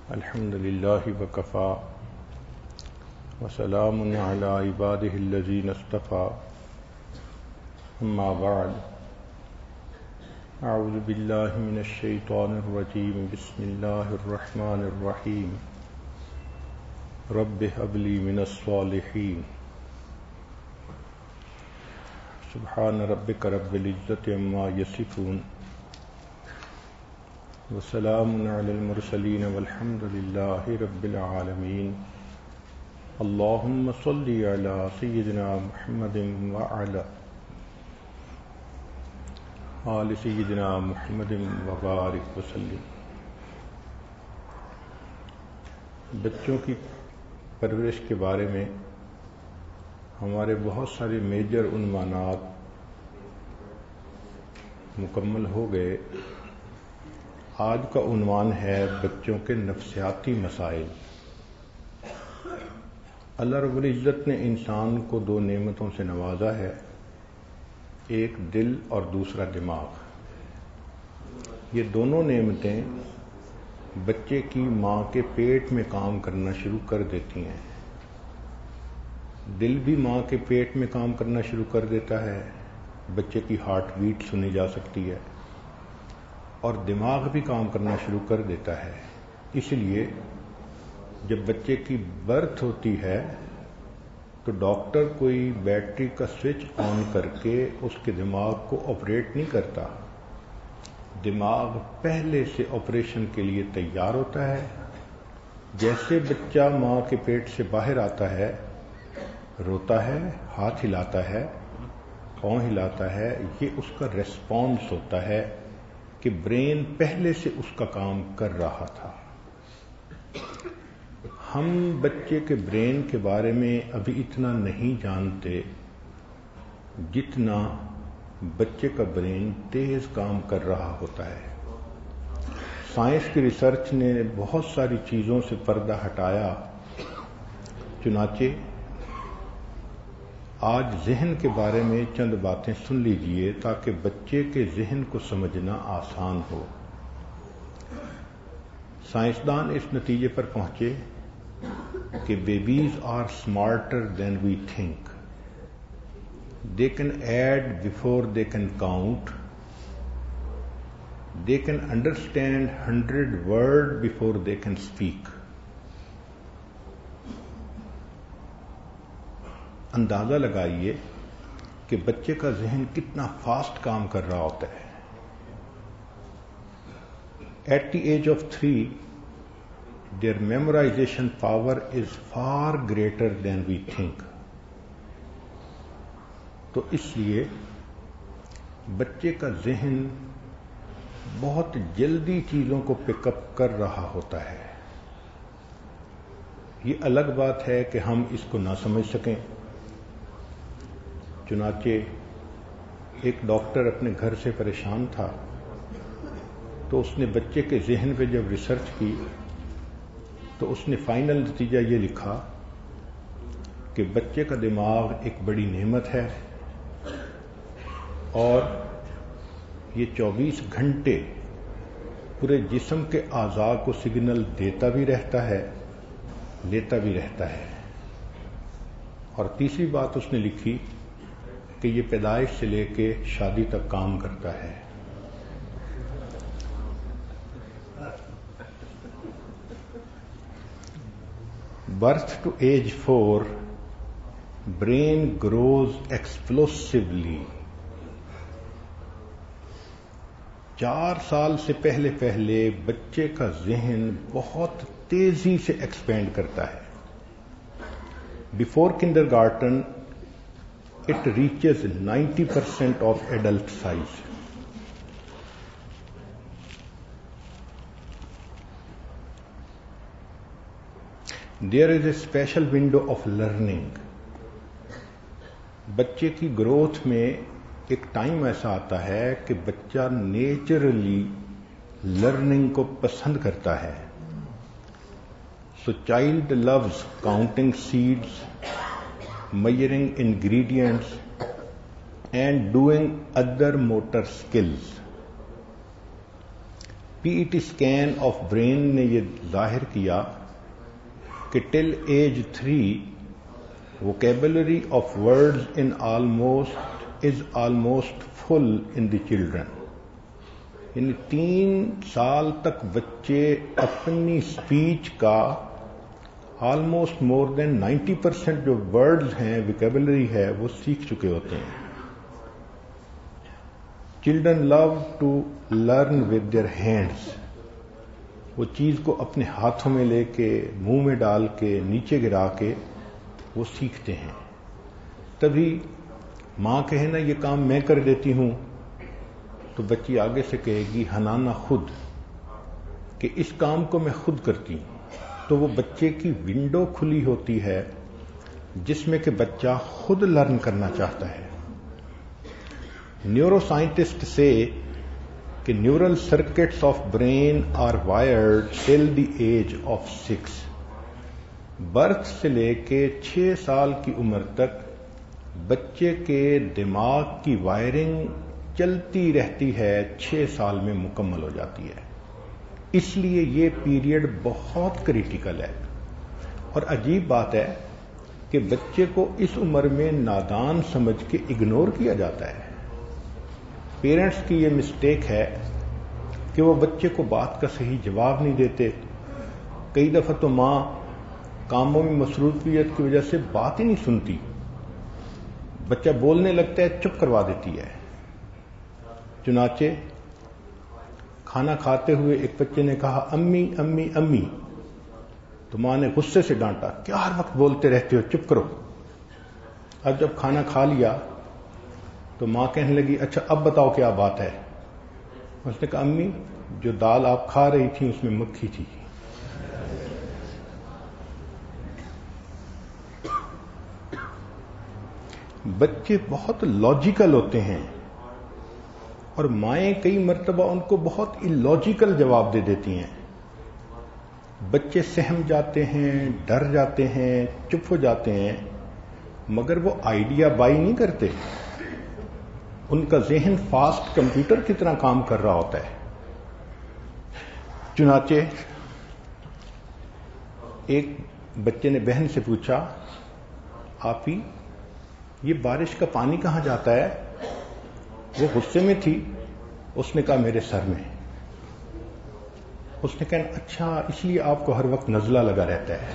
الحمد لله وكفى وسلام على عباده الذين اصطفى أما بعد أعوذ بالله من الشيطان الرجيم بسم الله الرحمن الرحيم رب هب لي من الصالحين سبحان ربك رب العزة عما يصفون وسلام على المرسلين والحمد لله رب العالمين اللهم صل على سيدنا محمد وعلى آل سيدنا محمد وبارك وسلم۔ بچوں کی پرورش کے بارے میں ہمارے بہت سارے میجر عنوانات مکمل ہو گئے۔ آج کا عنوان ہے بچوں کے نفسیاتی مسائل۔ اللہ رب العزت نے انسان کو دو نعمتوں سے نوازا ہے، ایک دل اور دوسرا دماغ۔ یہ دونوں نعمتیں بچے کی ماں کے پیٹ میں کام کرنا شروع کر دیتی ہیں۔ دل بھی ماں کے پیٹ میں کام کرنا شروع کر دیتا ہے، بچے کی ہارٹ بیٹ سنی جا سکتی ہے، اور دماغ بھی کام کرنا شروع کر دیتا ہے۔ اس لیے جب بچے کی برتھ ہوتی ہے تو ڈاکٹر کوئی بیٹری کا سوئچ آن کر کے اس کے دماغ کو آپریٹ نہیں کرتا۔ دماغ پہلے سے آپریشن کے لیے تیار ہوتا ہے۔ جیسے بچہ ماں کے پیٹ سے باہر آتا ہے، روتا ہے، ہاتھ ہلاتا ہے، پاؤں ہلاتا ہے، یہ اس کا ریسپانس ہوتا ہے کہ برین پہلے سے اس کا کام کر رہا تھا۔ ہم بچے کے برین کے بارے میں ابھی اتنا نہیں جانتے جتنا بچے کا برین تیز کام کر رہا ہوتا ہے۔ سائنس کی ریسرچ نے بہت ساری چیزوں سے پردہ ہٹایا، چنانچہ آج ذہن کے بارے میں چند باتیں سن لیجئے تاکہ بچے کے ذہن کو سمجھنا آسان ہو۔ سائنسدان اس نتیجے پر پہنچے کہ babies are smarter than we think. They can add before they can count. They can understand 100 word before they can speak. اندازہ لگائیے کہ بچے کا ذہن کتنا فاسٹ کام کر رہا ہوتا ہے۔ At the age of 3 their memorization power is far greater than we think۔ تو اس لیے بچے کا ذہن بہت جلدی چیزوں کو پک اپ کر رہا ہوتا ہے۔ یہ الگ بات ہے کہ ہم اس کو نہ سمجھ سکیں۔ چنانچہ ایک ڈاکٹر اپنے گھر سے پریشان تھا تو اس نے بچے کے ذہن پہ جب ریسرچ کی تو اس نے فائنل نتیجہ یہ لکھا کہ بچے کا دماغ ایک بڑی نعمت ہے اور یہ 24 گھنٹے پورے جسم کے اعضاء کو سگنل دیتا بھی رہتا ہے، لیتا بھی رہتا ہے۔ اور تیسری بات اس نے لکھی کہ یہ پیدائش سے لے کے شادی تک کام کرتا ہے۔ Birth to age 4 brain grows explosively. 4 سال سے پہلے بچے کا ذہن بہت تیزی سے ایکسپینڈ کرتا ہے۔ Before kindergarten it reaches 90% of adult size۔ There is a special window of learning۔ بچے کی گروتھ میں ایک ٹائم ایسا آتا ہے کہ بچہ نیچرلی لرننگ کو پسند کرتا ہے۔ So child loves counting seeds، measuring ingredients and doing other motor skills۔ PET scan of brain نے یہ ظاہر کیا کہ till age 3 vocabulary of words is almost full in the children. یعنی 3 سال تک بچے اپنی اسپیچ کا آلموسٹ مور دین 90% جو ورڈز ہیں ووکیبلری ہے وہ سیکھ چکے ہوتے ہیں. Children love to learn with their hands. وہ چیز کو اپنے ہاتھوں میں لے کے منہ میں ڈال کے نیچے گرا کے وہ سیکھتے ہیں. تبھی ماں کہے نا یہ کام میں کر دیتی ہوں تو بچی آگے سے کہے گی حنانا خود کہ اس کام کو میں خود کرتی ہوں. تو وہ بچے کی ونڈو کھلی ہوتی ہے جس میں کہ بچہ خود لرن کرنا چاہتا ہے. نیورو سائنٹسٹ سے کہ neural circuits of brain are wired till the age of 6. برتھ سے لے کے 6 سال کی عمر تک بچے کے دماغ کی وائرنگ چلتی رہتی ہے، 6 سال میں مکمل ہو جاتی ہے. اس لیے یہ پیریڈ بہت کریٹیکل ہے. اور عجیب بات ہے کہ بچے کو اس عمر میں نادان سمجھ کے اگنور کیا جاتا ہے. پیرنٹس کی یہ مسٹیک ہے کہ وہ بچے کو بات کا صحیح جواب نہیں دیتے. کئی دفعہ تو ماں کاموں میں مصروفیت کی وجہ سے بات ہی نہیں سنتی، بچہ بولنے لگتا ہے چپ کروا دیتی ہے. چنانچہ کھانا کھاتے ہوئے ایک بچے نے کہا امی امی امی، تو ماں نے غصے سے ڈانٹا کیا ہر وقت بولتے رہتے ہو، چپ کرو. اب جب کھانا کھا لیا تو ماں کہنے لگی اچھا اب بتاؤ کیا بات ہے. اس نے کہا امی جو دال آپ کھا رہی تھی اس میں مکھی تھی. بچے بہت لاجیکل ہوتے ہیں اور مائیں کئی مرتبہ ان کو بہت اللاجیکل جواب دے دیتی ہیں. بچے سہم جاتے ہیں، ڈر جاتے ہیں، چپ ہو جاتے ہیں، مگر وہ آئیڈیا بائی نہیں کرتے. ان کا ذہن فاسٹ کمپیوٹر کی طرح کام کر رہا ہوتا ہے. چنانچہ ایک بچے نے بہن سے پوچھا آپی یہ بارش کا پانی کہاں جاتا ہے؟ وہ غصے میں تھی. اس نے کہا میرے سر میں. اس نے کہا اچھا اس لیے آپ کو ہر وقت نزلہ لگا رہتا ہے.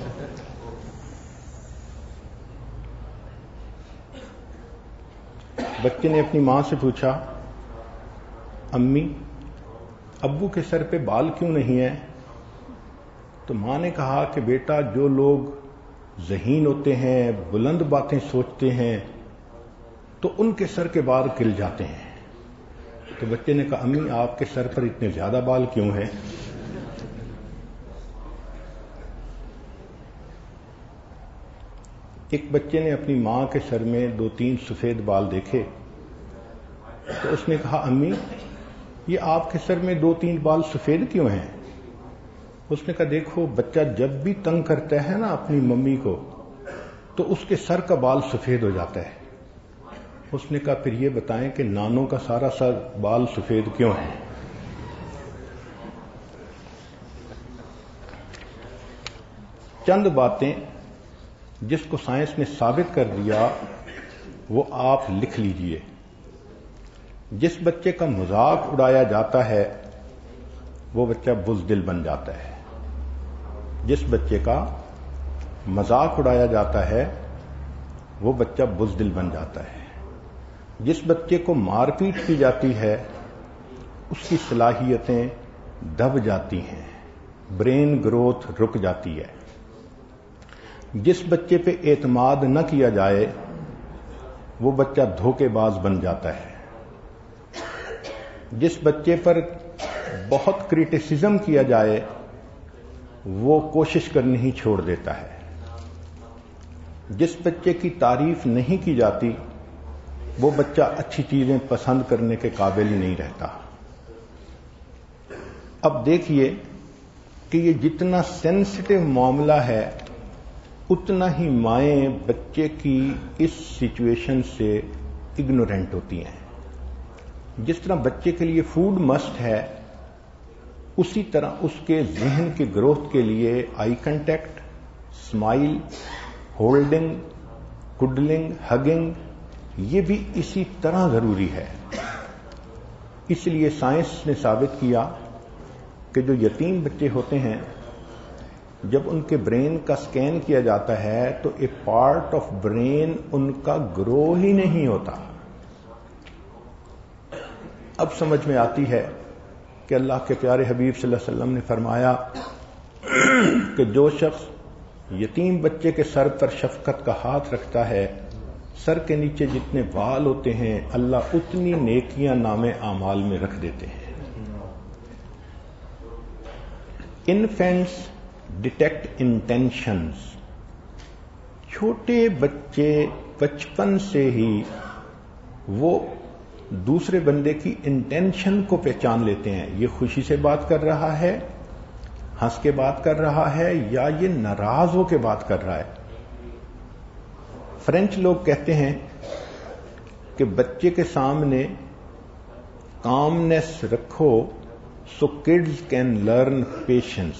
بچے نے اپنی ماں سے پوچھا امی ابو کے سر پہ بال کیوں نہیں ہیں؟ تو ماں نے کہا کہ بیٹا جو لوگ ذہین ہوتے ہیں، بلند باتیں سوچتے ہیں تو ان کے سر کے بال کھل جاتے ہیں. تو بچے نے کہا امی آپ کے سر پر اتنے زیادہ بال کیوں ہیں؟ ایک بچے نے اپنی ماں کے سر میں 2-3 سفید بال دیکھے تو اس نے کہا امی یہ آپ کے سر میں 2-3 بال سفید کیوں ہیں؟ اس نے کہا دیکھو بچہ جب بھی تنگ کرتا ہے نا اپنی ممی کو تو اس کے سر کا بال سفید ہو جاتا ہے. اس نے کہا پھر یہ بتائیں کہ نانوں کا سارا سر بال سفید کیوں ہے؟ چند باتیں جس کو سائنس نے ثابت کر دیا وہ آپ لکھ لیجئے. جس بچے کا مذاق اڑایا جاتا ہے وہ بچہ بزدل بن جاتا ہے. جس بچے کا مذاق اڑایا جاتا ہے وہ بچہ بزدل بن جاتا ہے. جس بچے کو مار پیٹ کی جاتی ہے اس کی صلاحیتیں دب جاتی ہیں، برین گروتھ رک جاتی ہے. جس بچے پہ اعتماد نہ کیا جائے وہ بچہ دھوکے باز بن جاتا ہے. جس بچے پر بہت کرٹیسزم کیا جائے وہ کوشش کرنی ہی چھوڑ دیتا ہے. جس بچے کی تعریف نہیں کی جاتی وہ بچہ اچھی چیزیں پسند کرنے کے قابل ہی نہیں رہتا. اب دیکھیے کہ یہ جتنا سینسٹیو معاملہ ہے اتنا ہی مائیں بچے کی اس سچویشن سے اگنورینٹ ہوتی ہیں. جس طرح بچے کے لیے فوڈ مسٹ ہے اسی طرح اس کے ذہن کی گروتھ کے لیے eye contact, smile, holding, cuddling, hugging یہ بھی اسی طرح ضروری ہے۔ اس لیے سائنس نے ثابت کیا کہ جو یتیم بچے ہوتے ہیں جب ان کے برین کا سکین کیا جاتا ہے تو ایک پارٹ آف برین ان کا گرو ہی نہیں ہوتا۔ اب سمجھ میں آتی ہے کہ اللہ کے پیارے حبیب صلی اللہ علیہ وسلم نے فرمایا کہ جو شخص یتیم بچے کے سر پر شفقت کا ہاتھ رکھتا ہے، سر کے نیچے جتنے بال ہوتے ہیں اللہ اتنی نیکیاں نام اعمال میں رکھ دیتے ہیں۔ انفینٹس ڈیٹیکٹ انٹینشنز، چھوٹے بچے بچپن سے ہی وہ دوسرے بندے کی انٹینشن کو پہچان لیتے ہیں، یہ خوشی سے بات کر رہا ہے، ہنس کے بات کر رہا ہے، یا یہ ناراض ہو کے بات کر رہا ہے۔ فرینچ لوگ کہتے ہیں کہ بچے کے سامنے کامنس رکھو so kids can learn patience.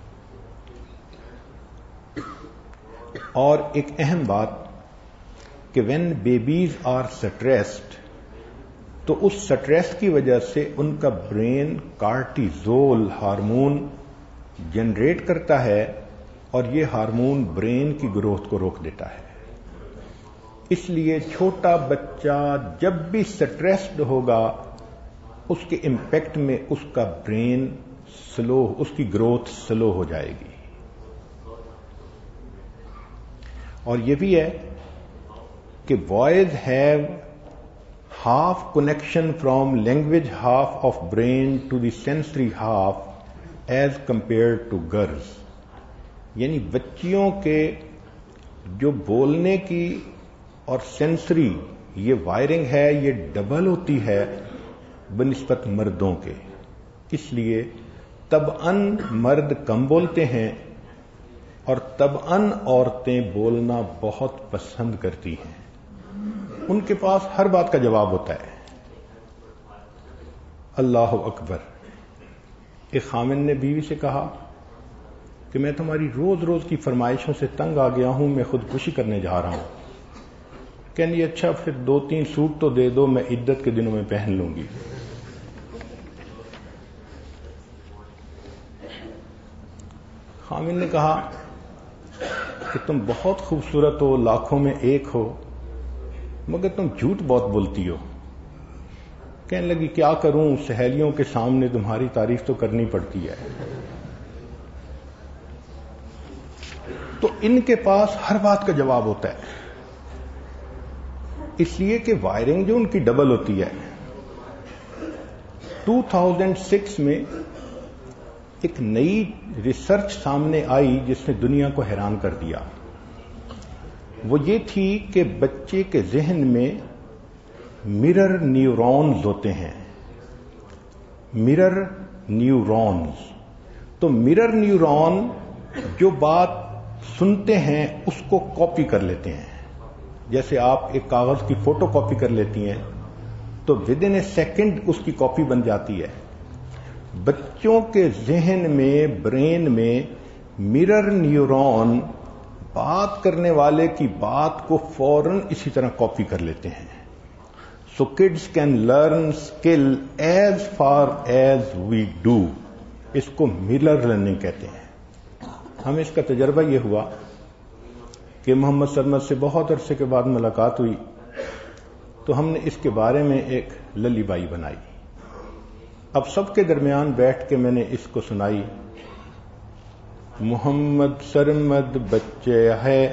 اور ایک اہم بات کہ وین بیبیز آر سٹریسڈ تو اس سٹریس کی وجہ سے ان کا برین کارٹیزول ہارمون جنریٹ کرتا ہے اور یہ ہارمون برین کی گروتھ کو روک دیتا ہے۔ اس لیے چھوٹا بچہ جب بھی سٹریسڈ ہوگا اس کے امپیکٹ میں اس کا برین سلو، اس کی گروتھ سلو ہو جائے گی۔ اور یہ بھی ہے کہ boys have half connection from language half of brain to the sensory half as compare to girls, یعنی بچیوں کے جو بولنے کی اور سینسری یہ وائرنگ ہے یہ ڈبل ہوتی ہے بنسبت مردوں کے، اس لیے طبعاً مرد کم بولتے ہیں اور طبعاً عورتیں بولنا بہت پسند کرتی ہیں، ان کے پاس ہر بات کا جواب ہوتا ہے۔ اللہ اکبر۔ ایک خامن نے بیوی سے کہا کہ میں تمہاری روز روز کی فرمائشوں سے تنگ آ گیا ہوں، میں خودکشی کرنے جا رہا ہوں۔ کہنے اچھا پھر 2-3 سوٹ تو دے دو، میں عدت کے دنوں میں پہن لوں گی۔ خامن نے کہا کہ تم بہت خوبصورت ہو، لاکھوں میں ایک ہو، مگر تم جھوٹ بہت بولتی ہو۔ کہنے لگی کیا کروں، سہیلیوں کے سامنے تمہاری تعریف تو کرنی پڑتی ہے۔ تو ان کے پاس ہر بات کا جواب ہوتا ہے، اس لیے کہ وائرنگ جو ان کی ڈبل ہوتی ہے۔ 2006 میں ایک نئی ریسرچ سامنے آئی جس نے دنیا کو حیران کر دیا۔ وہ یہ تھی کہ بچے کے ذہن میں مرر نیورونز ہوتے ہیں، مرر نیورونز۔ تو مرر نیورون جو بات سنتے ہیں اس کو کاپی کر لیتے ہیں، جیسے آپ ایک کاغذ کی فوٹو کاپی کر لیتی ہیں تو ود ان اے سیکنڈ اس کی کاپی بن جاتی ہے۔ بچوں کے ذہن میں، برین میں مرر نیورون بات کرنے والے کی بات کو فوراً اسی طرح کاپی کر لیتے ہیں۔ So kids can learn skill as far as we do, اس کو مرر لرننگ کہتے ہیں۔ ہمیں اس کا تجربہ یہ ہوا کہ محمد سرمد سے بہت عرصے کے بعد ملاقات ہوئی تو ہم نے اس کے بارے میں ایک للی بائی بنائی۔ اب سب کے درمیان بیٹھ کے میں نے اس کو سنائی۔ محمد سرمد بچے ہے،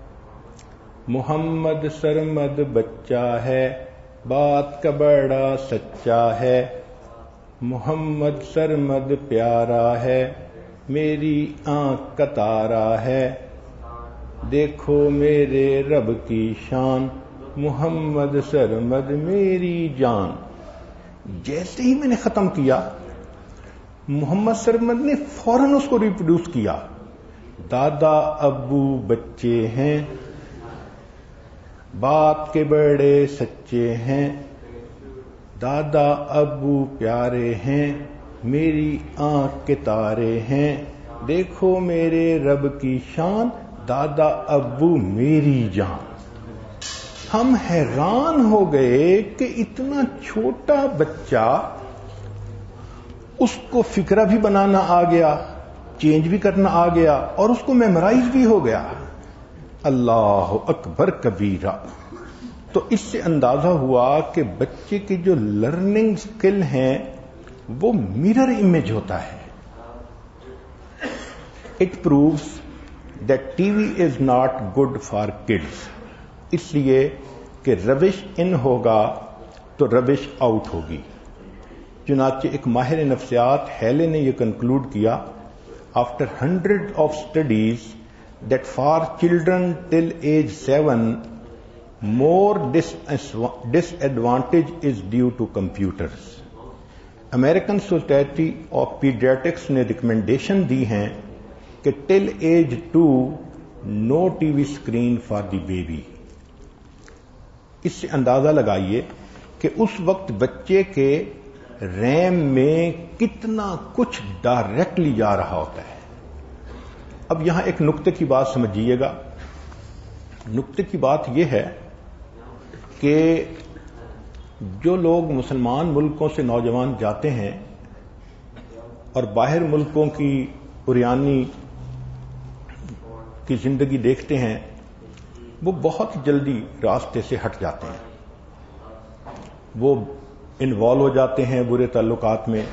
محمد سرمد بچہ ہے، بات کا بڑا سچا ہے، محمد سرمد پیارا ہے، میری آنکھ کا تارا ہے، دیکھو میرے رب کی شان، محمد سرمد میری جان۔ جیسے ہی میں نے ختم کیا محمد سرمد نے فوراً اس کو ریپروڈیوس کیا۔ دادا ابو بچے ہیں، بات کے بڑے سچے ہیں، دادا ابو پیارے ہیں، میری آنکھ کے تارے ہیں، دیکھو میرے رب کی شان، دادا ابو میری جان۔ ہم حیران ہو گئے کہ اتنا چھوٹا بچہ، اس کو فقرہ بھی بنانا آ گیا، چینج بھی کرنا آ گیا، اور اس کو میمورائز بھی ہو گیا۔ اللہ اکبر کبیرہ۔ تو اس سے اندازہ ہوا کہ بچے کی جو لرننگ سکل ہیں وہ مرر امیج ہوتا ہے۔ It proves that T V is not good for kids, اس لیے کہ روش ان ہوگا تو روش آؤٹ ہوگی۔ چنانچہ ایک ماہر نفسیات ہیلے نے یہ کنکلوڈ کیا، after hundreds of studies, that for children till age 7, more disadvantage is due to computers. American Society of Pediatrics نے ریکمنڈیشن دی ہیں کہ till age 2 no TV screen for the baby. اس سے اندازہ لگائیے کہ اس وقت بچے کے ریم میں کتنا کچھ ڈائریکٹلی جا رہا ہوتا ہے۔ اب یہاں ایک نقطے کی بات سمجھیے گا۔ نقطے کی بات یہ ہے کہ جو لوگ مسلمان ملکوں سے نوجوان جاتے ہیں اور باہر ملکوں کی اوریانی کی زندگی دیکھتے ہیں، وہ بہت جلدی راستے سے ہٹ جاتے ہیں، وہ انوالو ہو جاتے ہیں برے تعلقات میں،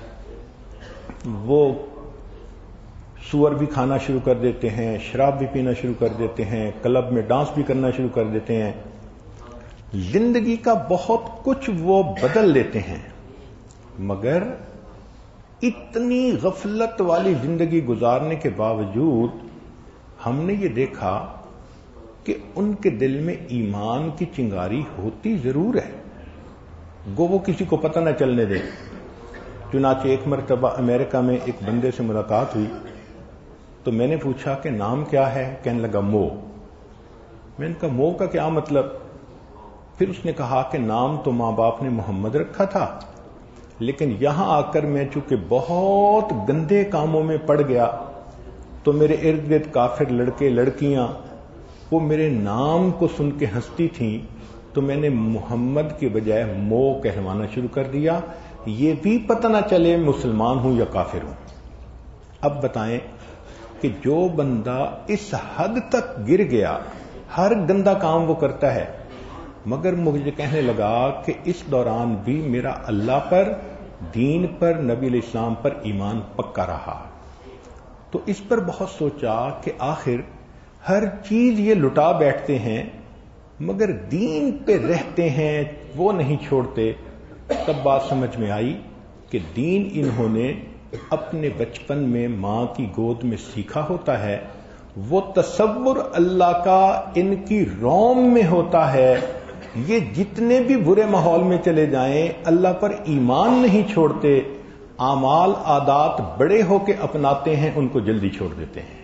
وہ سور بھی کھانا شروع کر دیتے ہیں، شراب بھی پینا شروع کر دیتے ہیں، کلب میں ڈانس بھی کرنا شروع کر دیتے ہیں، زندگی کا بہت کچھ وہ بدل لیتے ہیں، مگر اتنی غفلت والی زندگی گزارنے کے باوجود ہم نے یہ دیکھا کہ ان کے دل میں ایمان کی چنگاری ہوتی ضرور ہے، گو وہ کسی کو پتہ نہ چلنے دے۔ چنانچہ ایک مرتبہ امریکہ میں ایک بندے سے ملاقات ہوئی تو میں نے پوچھا کہ نام کیا ہے؟ کہنے لگا مو۔ میں نے کہا مو کا کیا مطلب؟ پھر اس نے کہا کہ نام تو ماں باپ نے محمد رکھا تھا، لیکن یہاں آ کر میں چونکہ بہت گندے کاموں میں پڑ گیا تو میرے ارد گرد کافر لڑکے لڑکیاں وہ میرے نام کو سن کے ہنستی تھیں، تو میں نے محمد کے بجائے مو کہلوانا شروع کر دیا، یہ بھی پتہ نہ چلے مسلمان ہوں یا کافر ہوں۔ اب بتائیں کہ جو بندہ اس حد تک گر گیا، ہر گندا کام وہ کرتا ہے، مگر مجھے کہنے لگا کہ اس دوران بھی میرا اللہ پر، دین پر، نبی علیہ السلام پر ایمان پکا رہا۔ تو اس پر بہت سوچا کہ آخر ہر چیز یہ لٹا بیٹھتے ہیں مگر دین پہ رہتے ہیں، وہ نہیں چھوڑتے۔ تب بات سمجھ میں آئی کہ دین انہوں نے اپنے بچپن میں ماں کی گود میں سیکھا ہوتا ہے، وہ تصور اللہ کا ان کی روم میں ہوتا ہے، یہ جتنے بھی برے ماحول میں چلے جائیں اللہ پر ایمان نہیں چھوڑتے، اعمال عادات بڑے ہو کے اپناتے ہیں، ان کو جلدی چھوڑ دیتے ہیں۔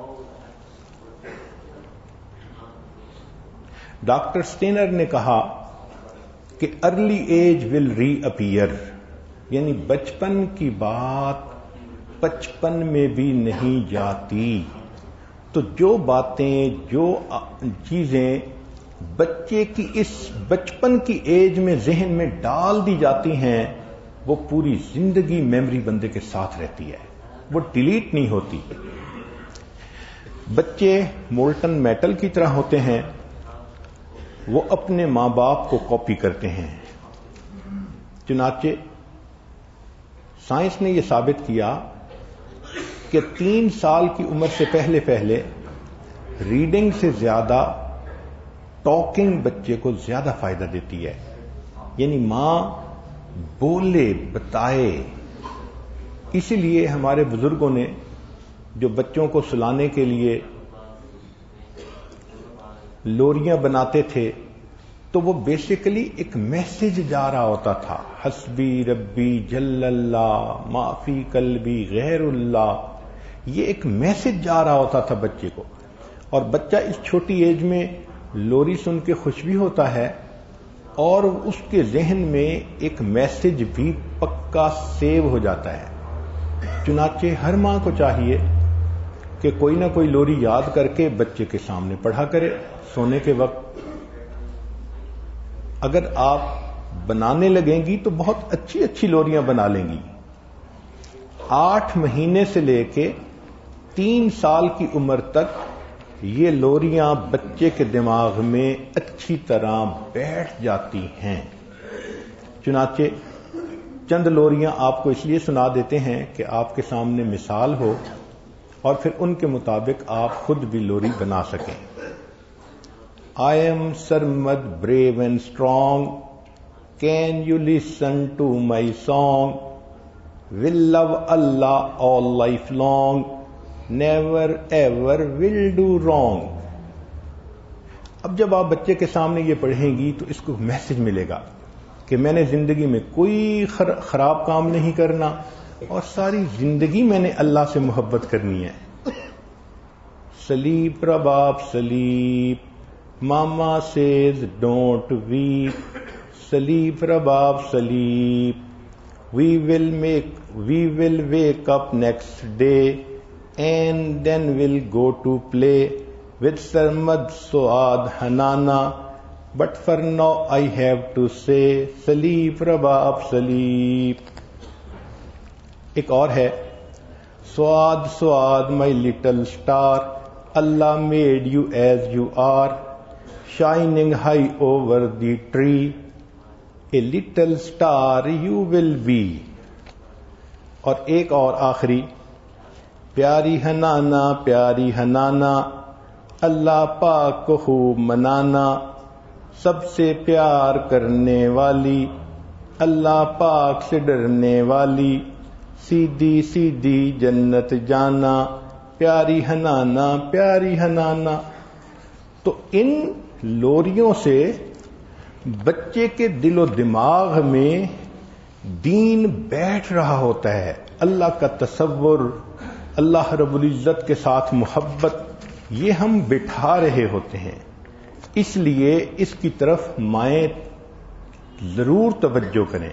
ڈاکٹر سٹینر نے کہا کہ early age will reappear, یعنی بچپن کی بات بچپن میں بھی نہیں جاتی۔ تو جو باتیں، جو چیزیں بچے کی اس بچپن کی ایج میں ذہن میں ڈال دی جاتی ہیں وہ پوری زندگی میموری بندے کے ساتھ رہتی ہے، وہ ڈیلیٹ نہیں ہوتی۔ بچے مولٹن میٹل کی طرح ہوتے ہیں، وہ اپنے ماں باپ کو کاپی کرتے ہیں۔ چنانچہ سائنس نے یہ ثابت کیا کہ 3 سال کی عمر سے پہلے ریڈنگ سے زیادہ ٹاکنگ بچے کو زیادہ فائدہ دیتی ہے، یعنی ماں بولے بتائے۔ اسی لیے ہمارے بزرگوں نے جو بچوں کو سلانے کے لیے لوریاں بناتے تھے تو وہ بیسیکلی ایک میسج جا رہا ہوتا تھا، حسبی ربی جل اللہ ما فی قلبی غیر اللہ، یہ ایک میسج جا رہا ہوتا تھا بچے کو۔ اور بچہ اس چھوٹی ایج میں لوری سن کے خوش بھی ہوتا ہے اور اس کے ذہن میں ایک میسج بھی پکا سیو ہو جاتا ہے. چنانچہ ہر ماں کو چاہیے کہ کوئی نہ کوئی لوری یاد کر کے بچے کے سامنے پڑھا کرے سونے کے وقت. اگر آپ بنانے لگیں گی تو بہت اچھی اچھی لوریاں بنا لیں گی. 8 مہینے سے لے کے 3 سال کی عمر تک یہ لوریاں بچے کے دماغ میں اچھی طرح بیٹھ جاتی ہیں. چنانچہ چند لوریاں آپ کو اس لیے سنا دیتے ہیں کہ آپ کے سامنے مثال ہو اور پھر ان کے مطابق آپ خود بھی لوری بنا سکیں. I am Sarmad, brave and strong. Can you listen to my song? Will love Allah all life long. Never ever will do wrong. اب جب آپ بچے کے سامنے یہ پڑھیں گی تو اس کو میسج ملے گا کہ میں نے زندگی میں کوئی خراب کام نہیں کرنا اور ساری زندگی میں نے اللہ سے محبت کرنی ہے. Sleep Rabab sleep. Mama says don't weep. Sleep Rabab sleep. We will wake up next day and then we'll go to play with Sarmad, Suad, Hanana. But for now I have to say sleep Rabab sleep. ایک اور ہے Suad, Suad, my little star. Allah made you as you are, shining high over the tree. A little star you will be. اور ایک اور آخری پیاری ہنانا اللہ پاک کو خوب منانا. سب سے پیار کرنے والی اللہ پاک سے ڈرنے والی. سیدھی سیدھی جنت جانا پیاری ہنانا. تو ان لوریوں سے بچے کے دل و دماغ میں دین بیٹھ رہا ہوتا ہے. اللہ کا تصور، اللہ رب العزت کے ساتھ محبت، یہ ہم بٹھا رہے ہوتے ہیں. اس لیے اس کی طرف مائیں ضرور توجہ کریں.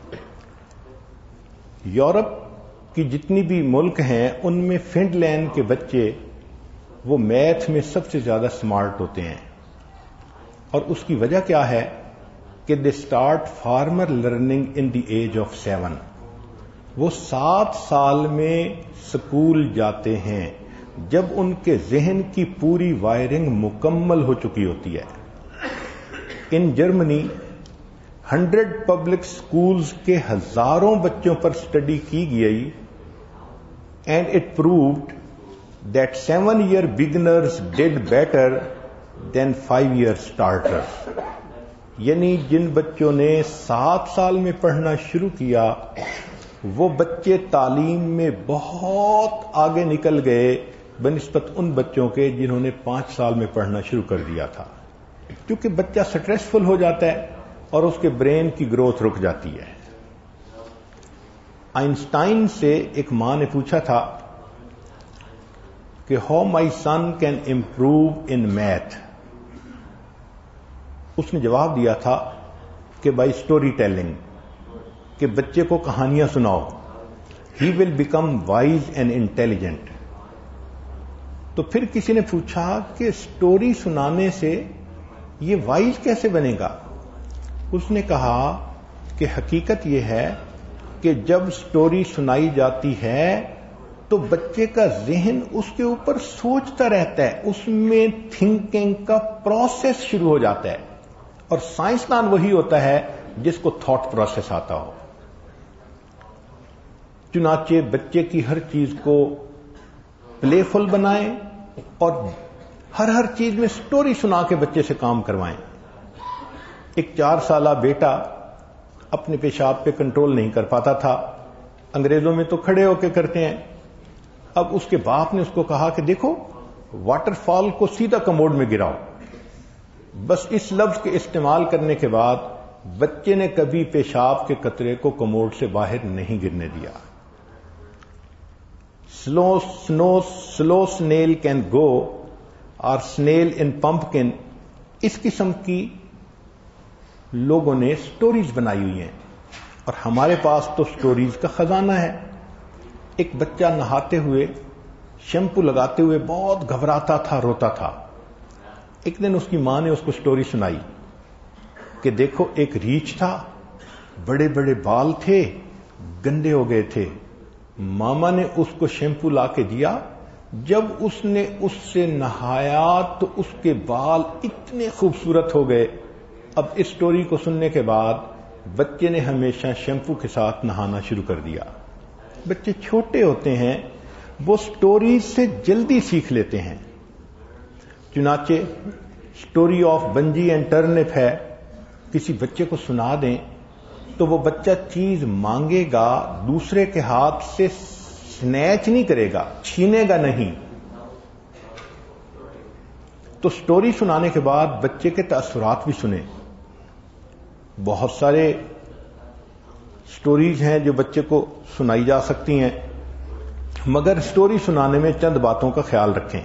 یورپ کی جتنی بھی ملک ہیں ان میں فنڈ لینڈ کے بچے وہ میتھ میں سب سے زیادہ سمارٹ ہوتے ہیں. اور اس کی وجہ کیا ہے کہ they start formal learning in the age of 7. وہ 7 سال میں اسکول جاتے ہیں جب ان کے ذہن کی پوری وائرنگ مکمل ہو چکی ہوتی ہے. ان جرمنی 100 پبلک سکولز کے ہزاروں بچوں پر اسٹڈی کی گئی and it proved that 7-year beginners did better than 5-year starters. یعنی جن بچوں نے 7 سال میں پڑھنا شروع کیا وہ بچے تعلیم میں بہت آگے نکل گئے بنسبت ان بچوں کے جنہوں نے 5 سال میں پڑھنا شروع کر دیا تھا. کیونکہ بچہ سٹریسفل ہو جاتا ہے اور اس کے برین کی گروتھ رک جاتی ہے. آئنسٹائن سے ایک ماں نے پوچھا تھا کہ how my son can improve in math. اس نے جواب دیا تھا کہ بائی اسٹوری ٹیلنگ، کہ بچے کو کہانیاں سناؤ. He will become wise and intelligent. تو پھر کسی نے پوچھا کہ اسٹوری سنانے سے یہ وائز کیسے بنے گا؟ اس نے کہا کہ حقیقت یہ ہے کہ جب اسٹوری سنائی جاتی ہے تو بچے کا ذہن اس کے اوپر سوچتا رہتا ہے، اس میں تھنکنگ کا پروسیس شروع ہو جاتا ہے. اور سائنسدان وہی ہوتا ہے جس کو تھاٹ پروسیس آتا ہو. چنانچہ بچے کی ہر چیز کو پلے فل بنائیں اور ہر چیز میں سٹوری سنا کے بچے سے کام کروائیں. ایک 4 سالہ بیٹا اپنے پیشاب پہ کنٹرول نہیں کر پاتا تھا. انگریزوں میں تو کھڑے ہو کے کرتے ہیں. اب اس کے باپ نے اس کو کہا کہ دیکھو واٹر فال کو سیدھا کموڈ میں گراؤ. بس اس لفظ کے استعمال کرنے کے بعد بچے نے کبھی پیشاب کے قطرے کو کموڈ سے باہر نہیں گرنے دیا. سلو سنیل کین گو اور سنیل ان پمپکن، اس قسم کی لوگوں نے سٹوریز بنائی ہوئی ہیں اور ہمارے پاس تو سٹوریز کا خزانہ ہے. ایک بچہ نہاتے ہوئے شیمپو لگاتے ہوئے بہت گھبراتا تھا, روتا تھا. ایک دن اس کی ماں نے اس کو سٹوری سنائی کہ دیکھو ایک ریچھ تھا, بڑے بڑے بال تھے, گندے ہو گئے تھے. ماما نے اس کو شیمپو لا کے دیا. جب اس نے اس سے نہایا تو اس کے بال اتنے خوبصورت ہو گئے. اب اس سٹوری کو سننے کے بعد بچے نے ہمیشہ شیمپو کے ساتھ نہانا شروع کر دیا. بچے چھوٹے ہوتے ہیں, وہ سٹوریز سے جلدی سیکھ لیتے ہیں. چنانچہ story of Benjy and turnip ہے, کسی بچے کو سنا دیں تو وہ بچہ چیز مانگے گا, دوسرے کے ہاتھ سے سنیچ نہیں کرے گا, چھینے گا نہیں. تو سٹوری سنانے کے بعد بچے کے تاثرات بھی سنیں. بہت سارے سٹوریز ہیں جو بچے کو سنائی جا سکتی ہیں, مگر سٹوری سنانے میں چند باتوں کا خیال رکھیں.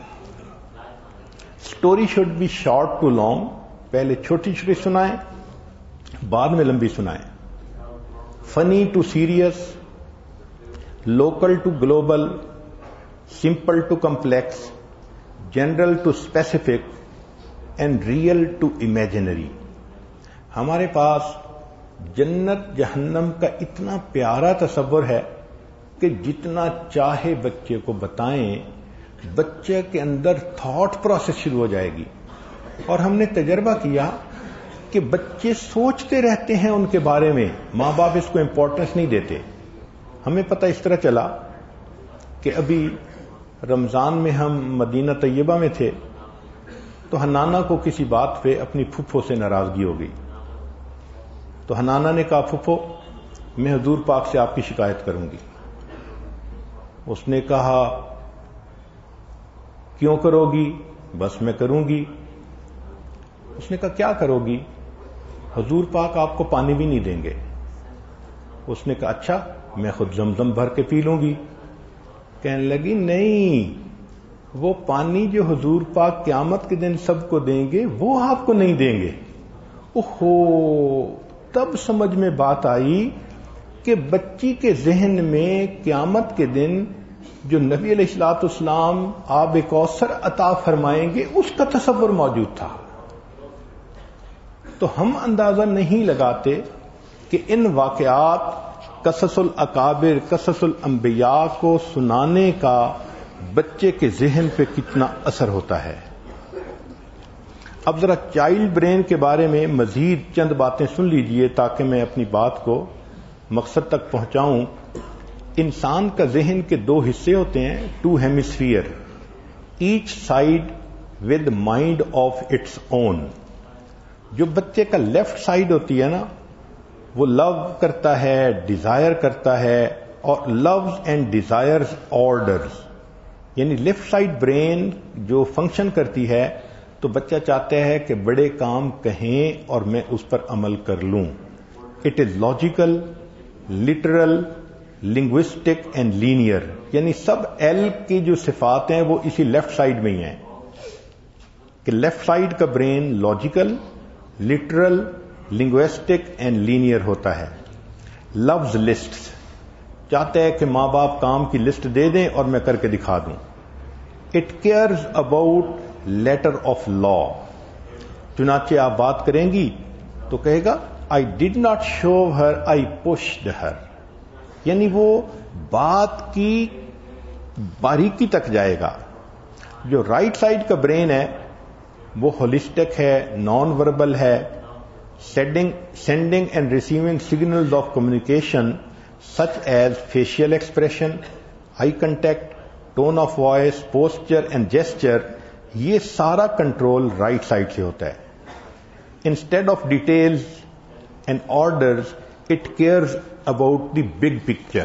Story should be short to long. پہلے چھوٹی چھوٹی سنائیں, بعد میں لمبی سنائیں. Funny to serious, local to global, simple to complex, general to specific, and real to imaginary. ہمارے پاس جنت جہنم کا اتنا پیارا تصور ہے کہ جتنا چاہے بچے کو بتائیں, بچے کے اندر تھاٹ پروسیس شروع ہو جائے گی. اور ہم نے تجربہ کیا کہ بچے سوچتے رہتے ہیں ان کے بارے میں, ماں باپ اس کو امپورٹنس نہیں دیتے. ہمیں پتہ اس طرح چلا کہ ابھی رمضان میں ہم مدینہ طیبہ میں تھے تو حنانہ کو کسی بات پہ اپنی پھپھو سے ناراضگی ہو گئی. تو حنانہ نے کہا پھپھو میں حضور پاک سے آپ کی شکایت کروں گی. اس نے کہا کیوں کرو گی؟ بس میں کروں گی. اس نے کہا کیا کرو گی؟ حضور پاک آپ کو پانی بھی نہیں دیں گے. اس نے کہا اچھا میں خود زمزم بھر کے پی لوں گی. کہنے لگی نہیں, وہ پانی جو حضور پاک قیامت کے دن سب کو دیں گے وہ آپ کو نہیں دیں گے. اوہو, تب سمجھ میں بات آئی کہ بچی کے ذہن میں قیامت کے دن جو نبی علیہ الصلوۃ والسلام آب کوثر عطا فرمائیں گے اس کا تصور موجود تھا. تو ہم اندازہ نہیں لگاتے کہ ان واقعات قصص الاکابر, قصص الانبیاء کو سنانے کا بچے کے ذہن پہ کتنا اثر ہوتا ہے. اب ذرا چائلڈ برین کے بارے میں مزید چند باتیں سن لیجئے تاکہ میں اپنی بات کو مقصد تک پہنچاؤں. انسان کا ذہن کے دو حصے ہوتے ہیں, two hemisphere, each side with mind of its own. جو بچے کا لیفٹ سائڈ ہوتی ہے نا, وہ لو کرتا ہے, ڈیزائر کرتا ہے, اور لوز اینڈ ڈیزائرز آرڈرز. یعنی لیفٹ سائڈ برین جو فنکشن کرتی ہے تو بچہ چاہتا ہے کہ بڑے کام کہیں اور میں اس پر عمل کر لوں. It is logical, literal, linguistic and linear. یعنی سب ایل کی جو صفات ہیں وہ اسی لیفٹ سائڈ میں ہی ہیں کہ لیفٹ سائڈ کا brain logical, literal, linguistic and linear ہوتا ہے. لفظ لسٹ چاہتا ہے کہ ماں باپ کام کی لسٹ دے دیں اور میں کر کے دکھا دوں. It cares about letter of law. چنانچہ آپ بات کریں گی تو کہے گا آئی did not show Hare, I pushed ہر. یعنی وہ بات کی باریکی تک جائے گا. جو رائٹ سائڈ کا برین ہے وہ ہولسٹک ہے, نان وربل ہے, sending and receiving signals of communication such as facial expression, eye contact, tone of voice, posture and gesture. یہ سارا کنٹرول رائٹ سائڈ سے ہوتا ہے. Instead of details and orders, it cares about the big picture.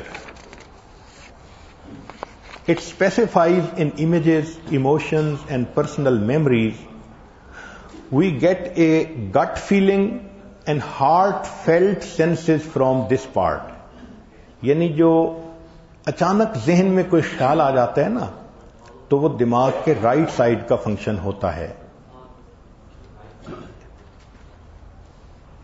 It specifies in images, emotions and personal memories. We get a gut feeling and heartfelt senses from this part. یعنی جو اچانک ذہن میں کوئی خیال آ جاتا ہے نا تو وہ دماغ کے رائٹ سائڈ کا فنکشن ہوتا ہے.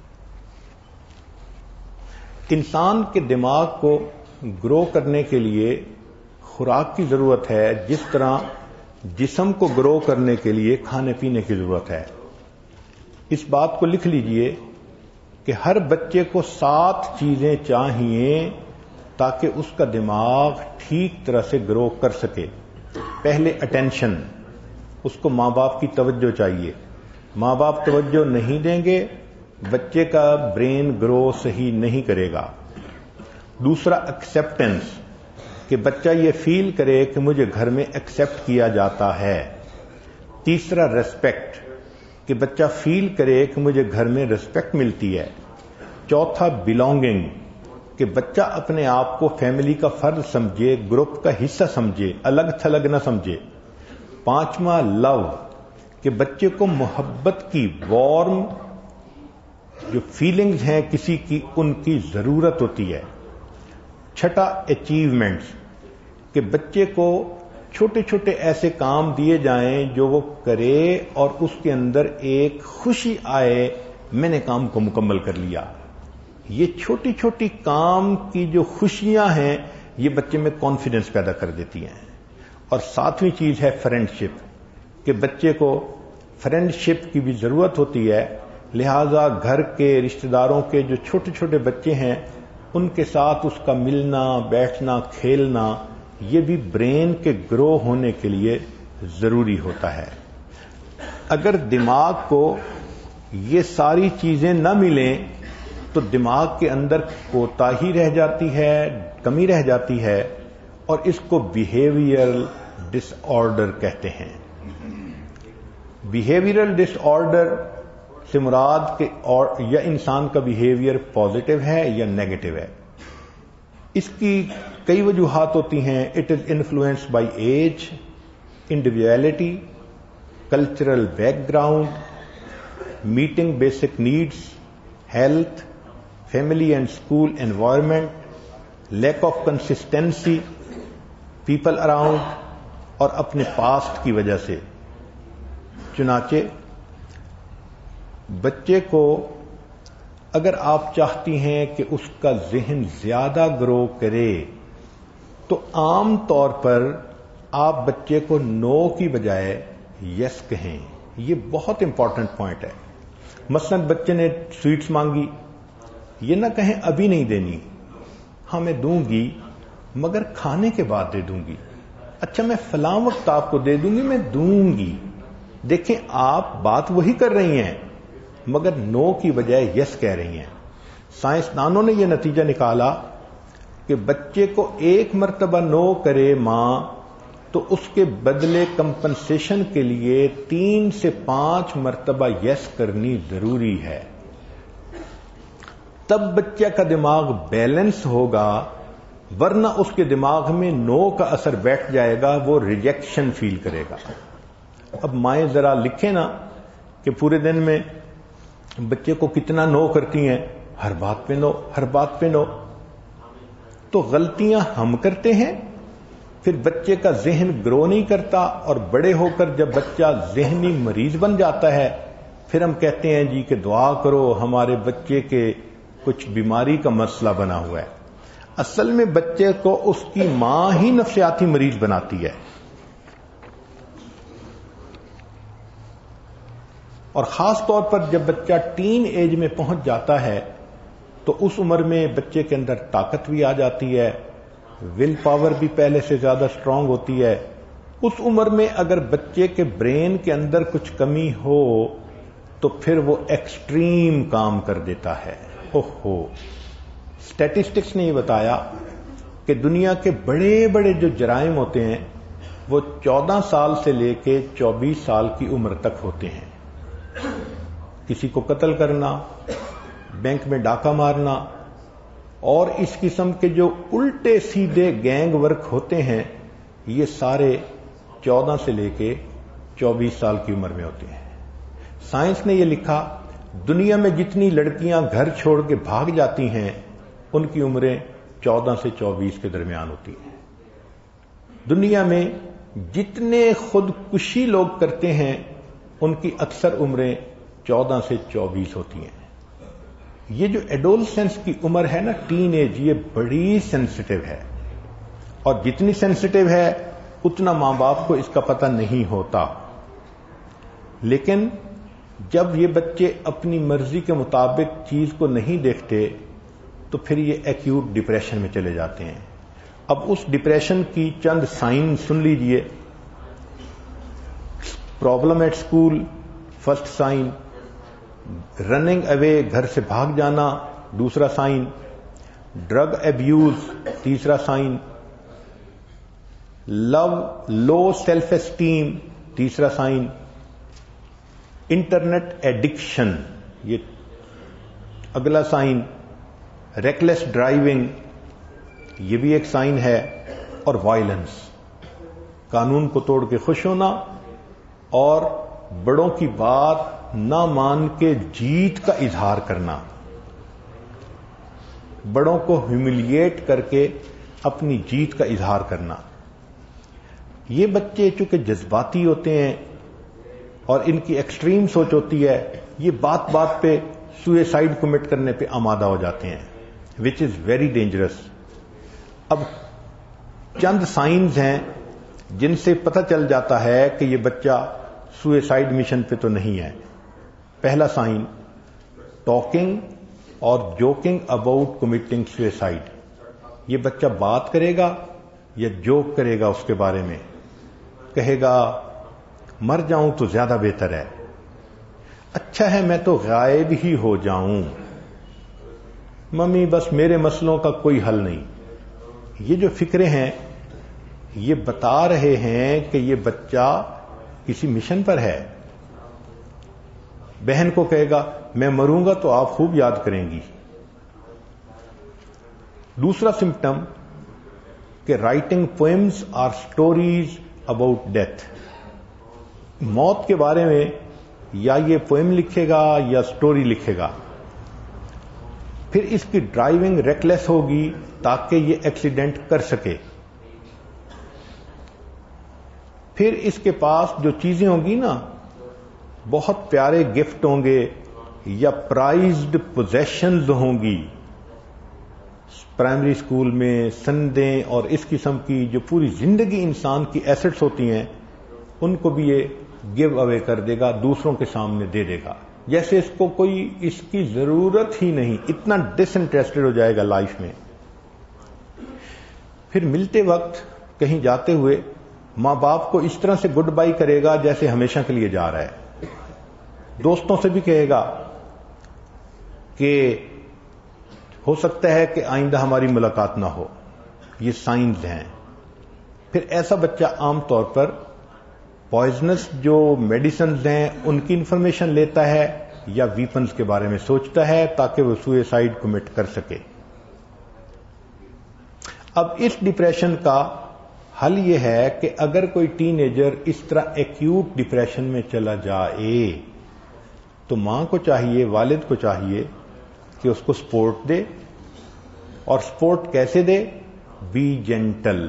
انسان کے دماغ کو گرو کرنے کے لیے خوراک کی ضرورت ہے، جس طرح جسم کو گرو کرنے کے لیے کھانے پینے کی ضرورت ہے۔ اس بات کو لکھ لیجئے کہ ہر بچے کو 7 چیزیں چاہیے تاکہ اس کا دماغ ٹھیک طرح سے گرو کر سکے۔ پہلے اٹینشن، اس کو ماں باپ کی توجہ چاہیے۔ ماں باپ توجہ نہیں دیں گے، بچے کا برین گرو صحیح نہیں کرے گا۔ دوسرا ایکسیپٹنس، کہ بچہ یہ فیل کرے کہ مجھے گھر میں ایکسیپٹ کیا جاتا ہے۔ تیسرا ریسپیکٹ، کہ بچہ فیل کرے کہ مجھے گھر میں ریسپیکٹ ملتی ہے۔ چوتھا بیلونگنگ، کہ بچہ اپنے آپ کو فیملی کا فرد سمجھے، گروپ کا حصہ سمجھے، الگ تھلگ نہ سمجھے۔ پانچواں لو، کہ بچے کو محبت کی وارم جو فیلنگز ہیں کسی کی، ان کی ضرورت ہوتی ہے۔ چھٹا اچیومنٹس، کہ بچے کو چھوٹے چھوٹے ایسے کام دیے جائیں جو وہ کرے اور اس کے اندر ایک خوشی آئے، میں نے کام کو مکمل کر لیا۔ یہ چھوٹی چھوٹی کام کی جو خوشیاں ہیں یہ بچے میں کانفیڈنس پیدا کر دیتی ہیں۔ اور 7ویں چیز ہے فرینڈشپ، کہ بچے کو فرینڈشپ کی بھی ضرورت ہوتی ہے، لہذا گھر کے رشتہ داروں کے جو چھوٹے چھوٹے بچے ہیں ان کے ساتھ اس کا ملنا، بیٹھنا، کھیلنا، یہ بھی برین کے گرو ہونے کے لیے ضروری ہوتا ہے۔ اگر دماغ کو یہ ساری چیزیں نہ ملیں تو دماغ کے اندر کوتاہی رہ جاتی ہے، کمی رہ جاتی ہے، اور اس کو بیہیویئرل ڈس آرڈر کہتے ہیں۔ بیہیویئرل ڈس آرڈر سے مراد کہ یا انسان کا بیہیویئر پازیٹو ہے یا نیگیٹو ہے۔ اس کی کئی وجوہات ہوتی ہیں۔ It is influenced by age, individuality, cultural background, meeting basic needs, health, family and school environment, lack of consistency, people around, اور اپنے پاسٹ کی وجہ سے۔ چنانچہ بچے کو اگر آپ چاہتی ہیں کہ اس کا ذہن زیادہ گرو کرے تو عام طور پر آپ بچے کو نو کی بجائے یس کہیں۔ یہ بہت امپورٹنٹ پوائنٹ ہے۔ مثلا بچے نے سویٹس مانگی، یہ نہ کہیں ابھی نہیں دینی، ہاں میں دوں گی مگر کھانے کے بعد دے دوں گی۔ اچھا میں فلاں وقت آپ کو دے دوں گی، میں دوں گی۔ دیکھیں آپ بات وہی کر رہی ہیں مگر نو کی بجائے یس کہہ رہی ہیں۔ سائنسدانوں نے یہ نتیجہ نکالا کہ بچے کو ایک مرتبہ نو کرے ماں تو اس کے بدلے کمپنسیشن کے لیے 3 سے 5 مرتبہ یس کرنی ضروری ہے۔ تب بچہ کا دماغ بیلنس ہوگا، ورنہ اس کے دماغ میں نو کا اثر بیٹھ جائے گا، وہ ریجیکشن فیل کرے گا۔ اب مائیں ذرا لکھیں نا کہ پورے دن میں بچے کو کتنا نو کرتی ہیں، ہر بات پہ نو، ہر بات پہ نو۔ تو غلطیاں ہم کرتے ہیں، پھر بچے کا ذہن گرو نہیں کرتا، اور بڑے ہو کر جب بچہ ذہنی مریض بن جاتا ہے پھر ہم کہتے ہیں جی کہ دعا کرو ہمارے بچے کے کچھ بیماری کا مسئلہ بنا ہوا ہے۔ اصل میں بچے کو اس کی ماں ہی نفسیاتی مریض بناتی ہے۔ اور خاص طور پر جب بچہ ٹین ایج میں پہنچ جاتا ہے تو اس عمر میں بچے کے اندر طاقت بھی آ جاتی ہے، ول پاور بھی پہلے سے زیادہ سٹرونگ ہوتی ہے۔ اس عمر میں اگر بچے کے برین کے اندر کچھ کمی ہو تو پھر وہ ایکسٹریم کام کر دیتا ہے۔ اوہو، اسٹیٹسٹکس نے یہ بتایا کہ دنیا کے بڑے بڑے جو جرائم ہوتے ہیں وہ 14 سال سے لے کے 24 سال کی عمر تک ہوتے ہیں۔ کسی کو قتل کرنا، بینک میں ڈاکہ مارنا، اور اس قسم کے جو الٹے سیدھے گینگ ورک ہوتے ہیں یہ سارے 14 سے لے کے 24 سال کی عمر میں ہوتے ہیں۔ سائنس نے یہ لکھا دنیا میں جتنی لڑکیاں گھر چھوڑ کے بھاگ جاتی ہیں ان کی عمریں 14 سے 24 کے درمیان ہوتی ہیں۔ دنیا میں جتنے خودکشی لوگ کرتے ہیں ان کی اکثر عمریں 14 سے 24 ہوتی ہیں۔ یہ جو ایڈولسنس کی عمر ہے نا، ٹین ایج، یہ بڑی سینسٹیو ہے، اور جتنی سینسٹیو ہے اتنا ماں باپ کو اس کا پتہ نہیں ہوتا. لیکن جب یہ بچے اپنی مرضی کے مطابق چیز کو نہیں دیکھتے تو پھر یہ ایکیوٹ ڈپریشن میں چلے جاتے ہیں. اب اس ڈپریشن کی چند سائن سن لیجئے. Problem at school, first sign. Running away, گھر سے بھاگ جانا، دوسرا سائن. ڈرگ ایبیوز، تیسرا سائن. لو سیلف اسٹیم، تیسرا سائن. انٹرنیٹ ایڈکشن، یہ اگلا سائن. ریکلیس ڈرائیونگ، یہ بھی ایک سائن ہے. اور وائلنس، قانون کو توڑ کے خوش ہونا اور بڑوں کی بات نہ مان کے جیت کا اظہار کرنا، بڑوں کو ہیوملیٹ کر کے اپنی جیت کا اظہار کرنا. یہ بچے چونکہ جذباتی ہوتے ہیں اور ان کی ایکسٹریم سوچ ہوتی ہے، یہ بات بات پہ سوئسائڈ کمٹ کرنے پہ آمادہ ہو جاتے ہیں، which is very dangerous. اب چند سائنز ہیں جن سے پتہ چل جاتا ہے کہ یہ بچہ سوئسائڈ مشن پہ تو نہیں ہے. پہلا سائن، ٹاکنگ اور جوکنگ اباؤٹ کمٹنگ سوئسائڈ. یہ بچہ بات کرے گا یا جوک کرے گا اس کے بارے میں، کہے گا مر جاؤں تو زیادہ بہتر ہے، اچھا ہے میں تو غائب ہی ہو جاؤں، ممی بس میرے مسئلوں کا کوئی حل نہیں. یہ جو فکرے ہیں یہ بتا رہے ہیں کہ یہ بچہ کسی مشن پر ہے. بہن کو کہے گا میں مروں گا تو آپ خوب یاد کریں گی. دوسرا سمپٹم کہ رائٹنگ پوئمز اور سٹوریز اباؤٹ ڈیتھ. موت کے بارے میں یا یہ پوئم لکھے گا یا سٹوری لکھے گا. پھر اس کی ڈرائیونگ ریکلیس ہوگی تاکہ یہ ایکسیڈنٹ کر سکے. پھر اس کے پاس جو چیزیں ہوں گی نا، بہت پیارے گفٹ ہوں گے یا پرائزڈ پوزیشنز ہوں گی. پرائمری اسکول میں سندیں اور اس قسم کی جو پوری زندگی انسان کی ایسٹس ہوتی ہیں ان کو بھی یہ گیو اوے کر دے گا، دوسروں کے سامنے دے دے گا، جیسے اس کو کوئی اس کی ضرورت ہی نہیں. اتنا ڈس انٹرسٹڈ ہو جائے گا لائف میں. پھر ملتے وقت کہیں جاتے ہوئے ماں باپ کو اس طرح سے گڈ بائی کرے گا جیسے ہمیشہ کے لیے جا رہا ہے. دوستوں سے بھی کہے گا کہ ہو سکتا ہے کہ آئندہ ہماری ملاقات نہ ہو. یہ سائنز ہیں. پھر ایسا بچہ عام طور پر پوائزنس جو میڈیسنز ہیں ان کی انفارمیشن لیتا ہے یا ویپنز کے بارے میں سوچتا ہے تاکہ وہ سوئسائڈ کمٹ کر سکے. اب اس ڈپریشن کا حل یہ ہے کہ اگر کوئی ٹین ایجر اس طرح ایکیوٹ ڈپریشن میں چلا جائے تو ماں کو چاہیے، والد کو چاہیے کہ اس کو سپورٹ دے. اور سپورٹ کیسے دے؟ Be gentle.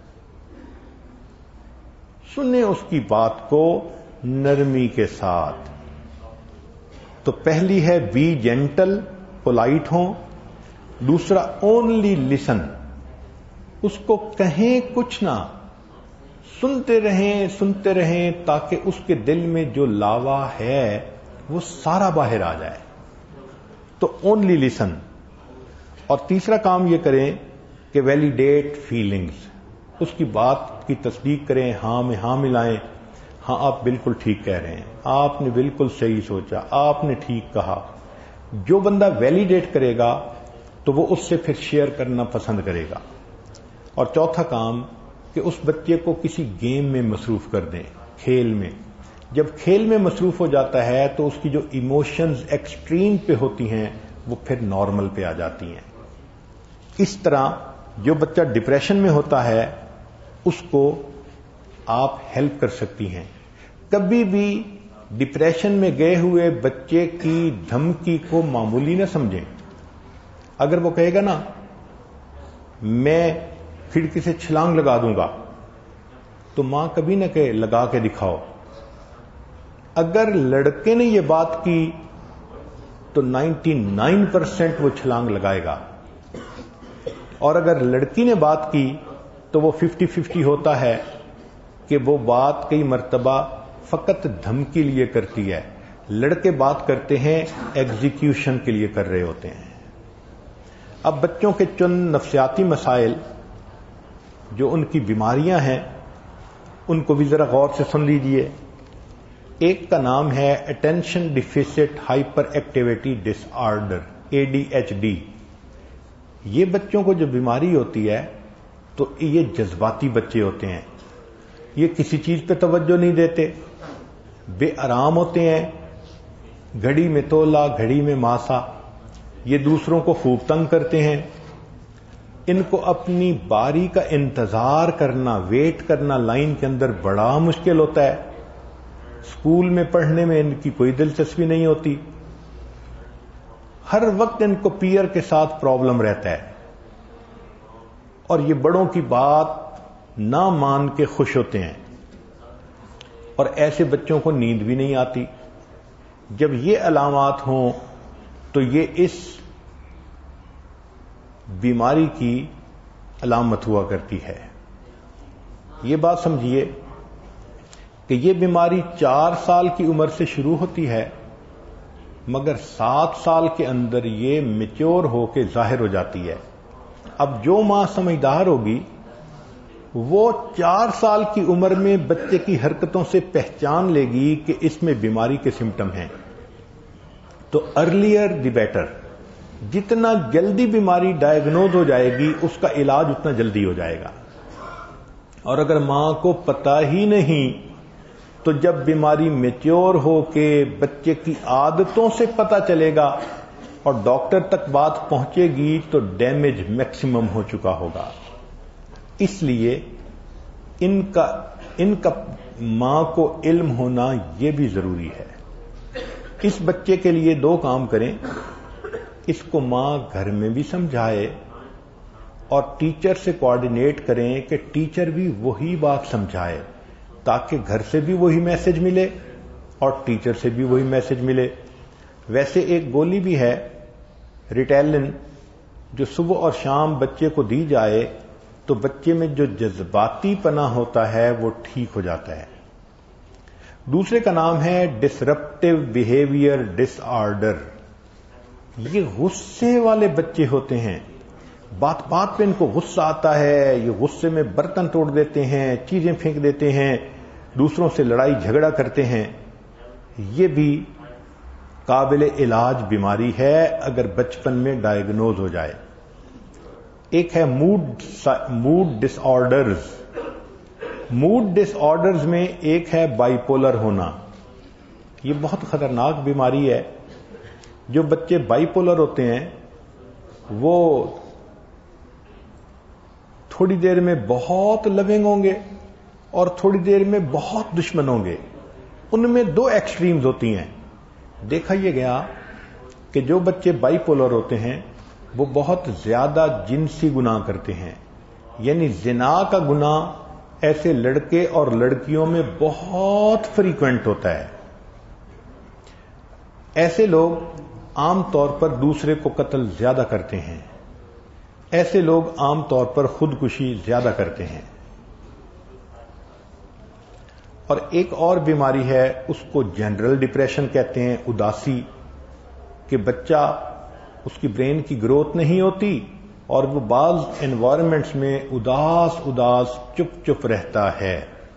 سنیں اس کی بات کو نرمی کے ساتھ. تو پہلی ہے بی جینٹل، پولائٹ ہوں. دوسرا اونلی لسن. اس کو کہیں کچھ نہ، سنتے رہیں تاکہ اس کے دل میں جو لاوا ہے وہ سارا باہر آ جائے. تو اونلی لسن. اور تیسرا کام یہ کریں کہ ویلیڈیٹ فیلنگز. اس کی بات کی تصدیق کریں، ہاں میں ہاں ملائیں. ہاں آپ بالکل ٹھیک کہہ رہے ہیں، آپ نے بالکل صحیح سوچا، آپ نے ٹھیک کہا. جو بندہ ویلیڈیٹ کرے گا تو وہ اس سے پھر شیئر کرنا پسند کرے گا. اور چوتھا کام کہ اس بچے کو کسی گیم میں مصروف کر دیں، کھیل میں. جب کھیل میں مصروف ہو جاتا ہے تو اس کی جو ایموشنز ایکسٹریم پہ ہوتی ہیں وہ پھر نارمل پہ آ جاتی ہیں. اس طرح جو بچہ ڈپریشن میں ہوتا ہے اس کو آپ ہیلپ کر سکتی ہیں. کبھی بھی ڈپریشن میں گئے ہوئے بچے کی دھمکی کو معمولی نہ سمجھیں. اگر وہ کہے گا نا میں کھڑکی سے چھلانگ لگا دوں گا تو ماں کبھی نہ کہے لگا کے دکھاؤ. اگر لڑکے نے یہ بات کی تو 99% وہ چھلانگ لگائے گا، اور اگر لڑکی نے بات کی تو وہ 50-50 ہوتا ہے کہ وہ بات کئی مرتبہ فقط دھمکی لیے کرتی ہے، لڑکے بات کرتے ہیں ایگزیکیوشن کے لیے کر رہے ہوتے ہیں۔ اب بچوں کے چند نفسیاتی مسائل جو ان کی بیماریاں ہیں ان کو بھی ذرا غور سے سن لیجئے۔ ایک کا نام ہے attention deficit hyperactivity disorder, ADHD۔ یہ بچوں کو جو بیماری ہوتی ہے تو یہ جذباتی بچے ہوتے ہیں، یہ کسی چیز پہ توجہ نہیں دیتے، بے آرام ہوتے ہیں، گھڑی میں تولا گھڑی میں ماسا، یہ دوسروں کو خوب تنگ کرتے ہیں، ان کو اپنی باری کا انتظار کرنا، ویٹ کرنا لائن کے اندر بڑا مشکل ہوتا ہے، اسکول میں پڑھنے میں ان کی کوئی دلچسپی نہیں ہوتی، ہر وقت ان کو پیئر کے ساتھ پرابلم رہتا ہے، اور یہ بڑوں کی بات نہ مان کے خوش ہوتے ہیں، اور ایسے بچوں کو نیند بھی نہیں آتی۔ جب یہ علامات ہوں تو یہ اس بیماری کی علامت ہوا کرتی ہے۔ یہ بات سمجھیے کہ یہ بیماری 4 سال کی عمر سے شروع ہوتی ہے، مگر 7 سال کے اندر یہ میچور ہو کے ظاہر ہو جاتی ہے۔ اب جو ماں سمجھدار ہوگی وہ 4 سال کی عمر میں بچے کی حرکتوں سے پہچان لے گی کہ اس میں بیماری کے سمٹم ہیں، تو ارلیئر دی بیٹر، جتنا جلدی بیماری ڈائیگنوز ہو جائے گی اس کا علاج اتنا جلدی ہو جائے گا۔ اور اگر ماں کو پتہ ہی نہیں تو جب بیماری میچور ہو کے بچے کی عادتوں سے پتہ چلے گا اور ڈاکٹر تک بات پہنچے گی تو ڈیمیج میکسیمم ہو چکا ہوگا۔ اس لیے ان کا ماں کو علم ہونا یہ بھی ضروری ہے۔ اس بچے کے لیے 2 کام کریں، اس کو ماں گھر میں بھی سمجھائے اور ٹیچر سے کوآرڈینیٹ کریں کہ ٹیچر بھی وہی بات سمجھائے، تاکہ گھر سے بھی وہی میسج ملے اور ٹیچر سے بھی وہی میسج ملے۔ ویسے ایک گولی بھی ہے ریٹیلن، جو صبح اور شام بچے کو دی جائے تو بچے میں جو جذباتی پنا ہوتا ہے وہ ٹھیک ہو جاتا ہے۔ دوسرے کا نام ہے ڈسرپٹیو بیہیویئر ڈس آرڈر۔ یہ غصے والے بچے ہوتے ہیں، بات بات پہ ان کو غصہ آتا ہے، یہ غصے میں برتن توڑ دیتے ہیں، چیزیں پھینک دیتے ہیں، دوسروں سے لڑائی جھگڑا کرتے ہیں۔ یہ بھی قابل علاج بیماری ہے اگر بچپن میں ڈائیگنوز ہو جائے۔ ایک ہے mood disorder. Mood disorder میں ایک ہے بائی پولر ہونا۔ یہ بہت خطرناک بیماری ہے۔ جو بچے بائی پولر ہوتے ہیں وہ تھوڑی دیر میں بہت لونگ ہوں گے اور تھوڑی دیر میں بہت دشمن ہوں گے۔ ان میں 2 ایکسٹریمز ہوتی ہیں۔ دیکھا یہ گیا کہ جو بچے بائی پولر ہوتے ہیں وہ بہت زیادہ جنسی گناہ کرتے ہیں، یعنی زنا کا گناہ ایسے لڑکے اور لڑکیوں میں بہت فریکوینٹ ہوتا ہے۔ ایسے لوگ عام طور پر دوسرے کو قتل زیادہ کرتے ہیں، ایسے لوگ عام طور پر خودکشی زیادہ کرتے ہیں۔ اور ایک اور بیماری ہے، اس کو جنرل ڈپریشن کہتے ہیں، اداسی، کہ بچہ اس کی برین کی گروتھ نہیں ہوتی اور وہ بعض انوائرمنٹس میں اداس چپ رہتا ہے۔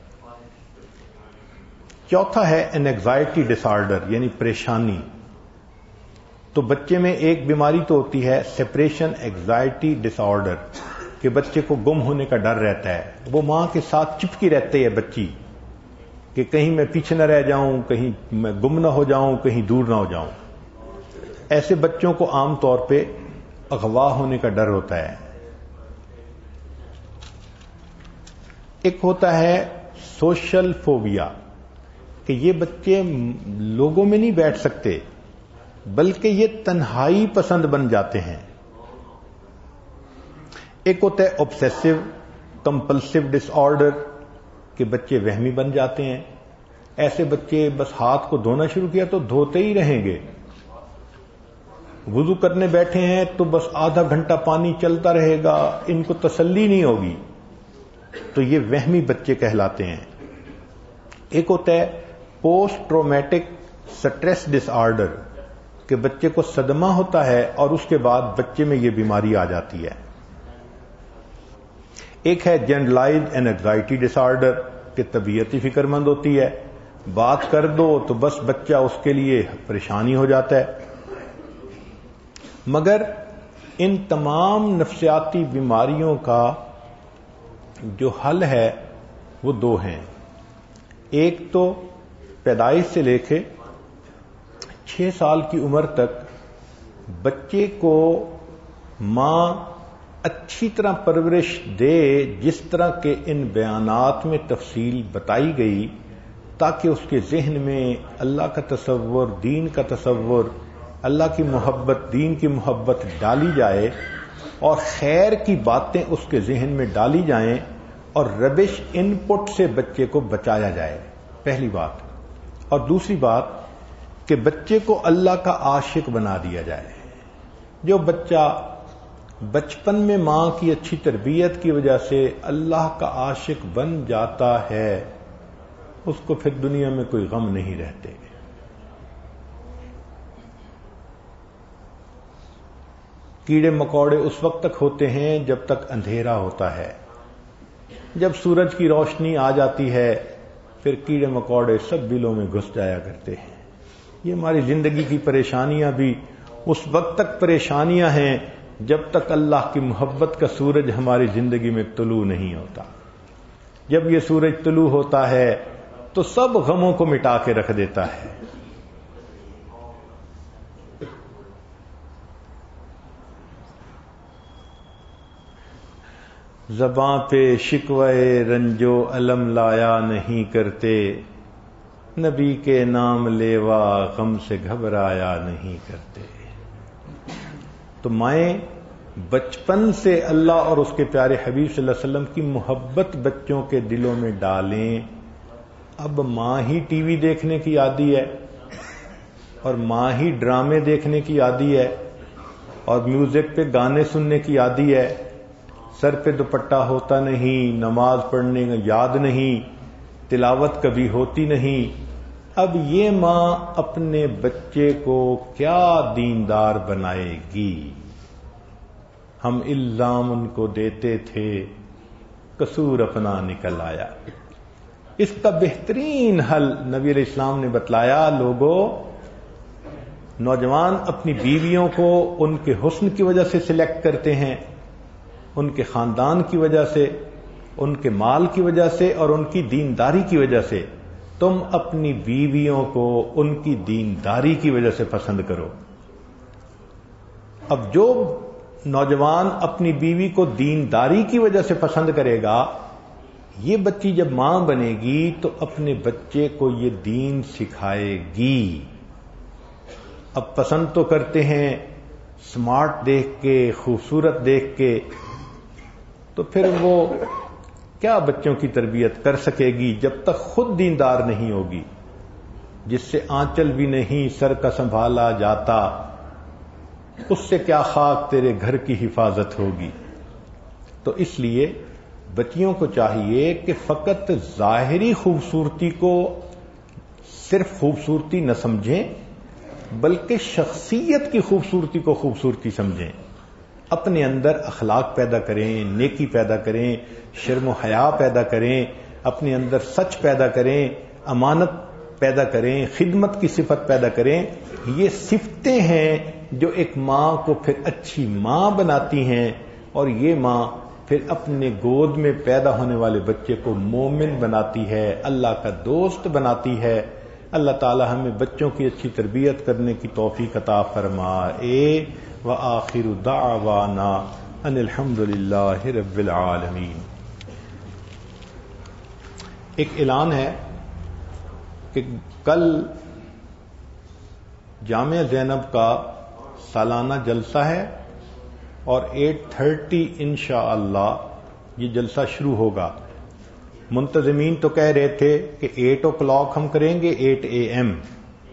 چوتھا ہے اینگزائٹی ڈس آرڈر، یعنی پریشانی۔ تو بچے میں ایک بیماری تو ہوتی ہے سیپریشن اینگزائٹی ڈس آرڈر، کہ بچے کو گم ہونے کا ڈر رہتا ہے، وہ ماں کے ساتھ چپکی رہتی ہے بچی، کہ کہیں میں پیچھے نہ رہ جاؤں، کہیں میں گم نہ ہو جاؤں، کہیں دور نہ ہو جاؤں۔ ایسے بچوں کو عام طور پہ اغوا ہونے کا ڈر ہوتا ہے۔ ایک ہوتا ہے سوشل فوبیا، کہ یہ بچے لوگوں میں نہیں بیٹھ سکتے بلکہ یہ تنہائی پسند بن جاتے ہیں۔ ایک ہوتا ہے obsessive compulsive disorder، کہ بچے وہمی بن جاتے ہیں۔ ایسے بچے بس ہاتھ کو دھونا شروع کیا تو دھوتے ہی رہیں گے، وضو کرنے بیٹھے ہیں تو بس آدھا گھنٹہ پانی چلتا رہے گا، ان کو تسلی نہیں ہوگی، تو یہ وہمی بچے کہلاتے ہیں۔ ایک ہوتا ہے post traumatic stress disorder, کہ بچے کو صدمہ ہوتا ہے اور اس کے بعد بچے میں یہ بیماری آ جاتی ہے۔ ایک ہے جنرلائزڈ اینگزائٹی ڈس آرڈر، کہ طبیعت ہی فکر مند ہوتی ہے، بات کر دو تو بس بچہ اس کے لیے پریشانی ہو جاتا ہے۔ مگر ان تمام نفسیاتی بیماریوں کا جو حل ہے وہ دو ہیں۔ ایک تو پیدائش سے لے کے 6 سال کی عمر تک بچے کو ماں اچھی طرح پرورش دے، جس طرح کے ان بیانات میں تفصیل بتائی گئی، تاکہ اس کے ذہن میں اللہ کا تصور، دین کا تصور، اللہ کی محبت، دین کی محبت ڈالی جائے اور خیر کی باتیں اس کے ذہن میں ڈالی جائیں اور ربش ان پٹ سے بچے کو بچایا جائے، پہلی بات۔ اور دوسری بات کہ بچے کو اللہ کا عاشق بنا دیا جائے۔ جو بچہ بچپن میں ماں کی اچھی تربیت کی وجہ سے اللہ کا عاشق بن جاتا ہے، اس کو پھر دنیا میں کوئی غم نہیں رہتے۔ کیڑے مکوڑے اس وقت تک ہوتے ہیں جب تک اندھیرا ہوتا ہے، جب سورج کی روشنی آ جاتی ہے پھر کیڑے مکوڑے سب بلوں میں گھس جایا کرتے ہیں۔ یہ ہماری زندگی کی پریشانیاں بھی اس وقت تک پریشانیاں ہیں جب تک اللہ کی محبت کا سورج ہماری زندگی میں طلوع نہیں ہوتا۔ جب یہ سورج طلوع ہوتا ہے تو سب غموں کو مٹا کے رکھ دیتا ہے۔ زباں پہ شکوے رنجو علم لایا نہیں کرتے، نبی کے نام لیوا غم سے گھبرایا نہیں کرتے۔ تو مائیں بچپن سے اللہ اور اس کے پیارے حبیب صلی اللہ علیہ وسلم کی محبت بچوں کے دلوں میں ڈالیں۔ اب ماں ہی ٹی وی دیکھنے کی عادی ہے اور ماں ہی ڈرامے دیکھنے کی عادی ہے اور میوزک پہ گانے سننے کی عادی ہے، سر پہ دوپٹہ ہوتا نہیں، نماز پڑھنے کا یاد نہیں، تلاوت کبھی ہوتی نہیں۔ اب یہ ماں اپنے بچے کو کیا دیندار بنائے گی؟ ہم الزام ان کو دیتے تھے، قصور اپنا نکل آیا۔ اس کا بہترین حل نبی علیہ السلام نے بتلایا۔ لوگوں، نوجوان اپنی بیویوں کو ان کے حسن کی وجہ سے سلیکٹ کرتے ہیں، ان کے خاندان کی وجہ سے، ان کے مال کی وجہ سے اور ان کی دینداری کی وجہ سے۔ تم اپنی بیویوں کو ان کی دینداری کی وجہ سے پسند کرو۔ اب جو نوجوان اپنی بیوی کو دینداری کی وجہ سے پسند کرے گا، یہ بچی جب ماں بنے گی تو اپنے بچے کو یہ دین سکھائے گی۔ اب پسند تو کرتے ہیں سمارٹ دیکھ کے، خوبصورت دیکھ کے، تو پھر وہ کیا بچوں کی تربیت کر سکے گی جب تک خود دیندار نہیں ہوگی؟ جس سے آنچل بھی نہیں سر کا سنبھالا جاتا، اس سے کیا خاک تیرے گھر کی حفاظت ہوگی؟ تو اس لیے بچیوں کو چاہیے کہ فقط ظاہری خوبصورتی کو صرف خوبصورتی نہ سمجھیں، بلکہ شخصیت کی خوبصورتی کو خوبصورتی سمجھیں۔ اپنے اندر اخلاق پیدا کریں، نیکی پیدا کریں، شرم و حیا پیدا کریں، اپنے اندر سچ پیدا کریں، امانت پیدا کریں، خدمت کی صفت پیدا کریں۔ یہ صفتیں ہیں جو ایک ماں کو پھر اچھی ماں بناتی ہیں، اور یہ ماں پھر اپنے گود میں پیدا ہونے والے بچے کو مومن بناتی ہے، اللہ کا دوست بناتی ہے۔ اللہ تعالی ہمیں بچوں کی اچھی تربیت کرنے کی توفیق عطا فرمائے۔ وآخر دعوانا ان الحمد للہ رب العالمین۔ ایک اعلان ہے کہ کل جامعہ زینب کا سالانہ جلسہ ہے اور 8:30 انشاءاللہ یہ جلسہ شروع ہوگا۔ منتظمین تو کہہ رہے تھے کہ 8 o'clock ہم کریں گے، 8 AM،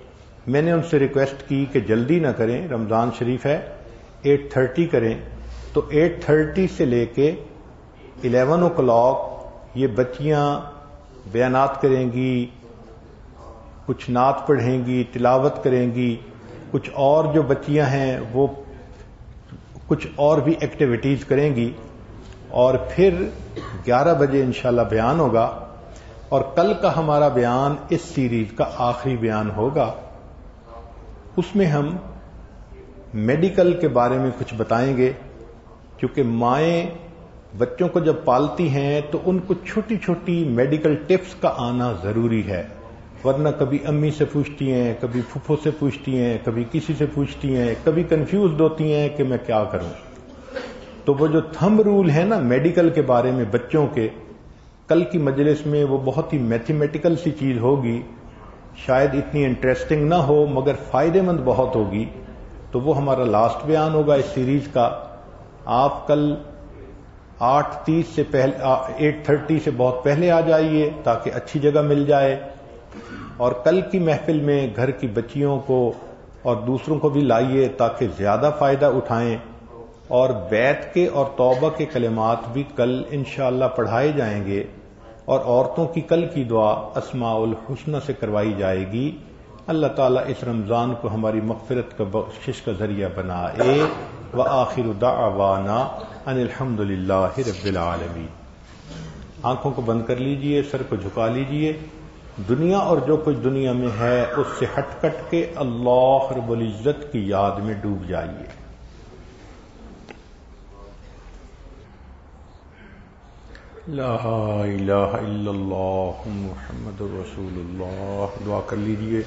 میں نے ان سے ریکویسٹ کی کہ جلدی نہ کریں، رمضان شریف ہے، 8:30 کریں، تو 8:30 سے لے کے 11 o'clock یہ بچیاں بیانات کریں گی، کچھ نعت پڑھیں گی، تلاوت کریں گی، کچھ اور جو بچیاں ہیں وہ کچھ اور بھی ایکٹیویٹیز کریں گی، اور پھر 11 بجے انشاءاللہ بیان ہوگا، اور کل کا ہمارا بیان اس سیریز کا آخری بیان ہوگا۔ اس میں ہم میڈیکل کے بارے میں کچھ بتائیں گے، کیونکہ مائیں بچوں کو جب پالتی ہیں تو ان کو چھوٹی چھوٹی میڈیکل ٹپس کا آنا ضروری ہے، ورنہ کبھی امی سے پوچھتی ہیں، کبھی پھپھو سے پوچھتی ہیں، کبھی کسی سے پوچھتی ہیں، کبھی کنفیوزڈ ہوتی ہیں کہ میں کیا کروں۔ تو وہ جو تھمب رول ہے نا میڈیکل کے بارے میں بچوں کے، کل کی مجلس میں وہ بہت ہی میتھمیٹیکل سی چیز ہوگی، شاید اتنی انٹرسٹنگ نہ ہو مگر فائدے مند بہت ہوگی، تو وہ ہمارا لاسٹ بیان ہوگا اس سیریز کا۔ آپ کل 8:30 سے پہلے 8:30 سے بہت پہلے آ جائیے تاکہ اچھی جگہ مل جائے، اور کل کی محفل میں گھر کی بچیوں کو اور دوسروں کو بھی لائیے تاکہ زیادہ فائدہ اٹھائیں، اور بیت کے اور توبہ کے کلمات بھی کل انشاءاللہ پڑھائے جائیں گے، اور عورتوں کی کل کی دعا اسماء الحسنی سے کروائی جائے گی۔ اللہ تعالیٰ اس رمضان کو ہماری مغفرت کا بخشش کا ذریعہ بنائے۔ وآخر دعوانا ان الحمد للہ رب العالمین۔ آنکھوں کو بند کر لیجئے، سر کو جھکا لیجئے، دنیا اور جو کچھ دنیا میں ہے اس سے ہٹ کٹ کے اللہ رب العزت کی یاد میں ڈوب جائیے۔ لا الہ الا اللہ محمد رسول اللہ۔ دعا کر لیجئے۔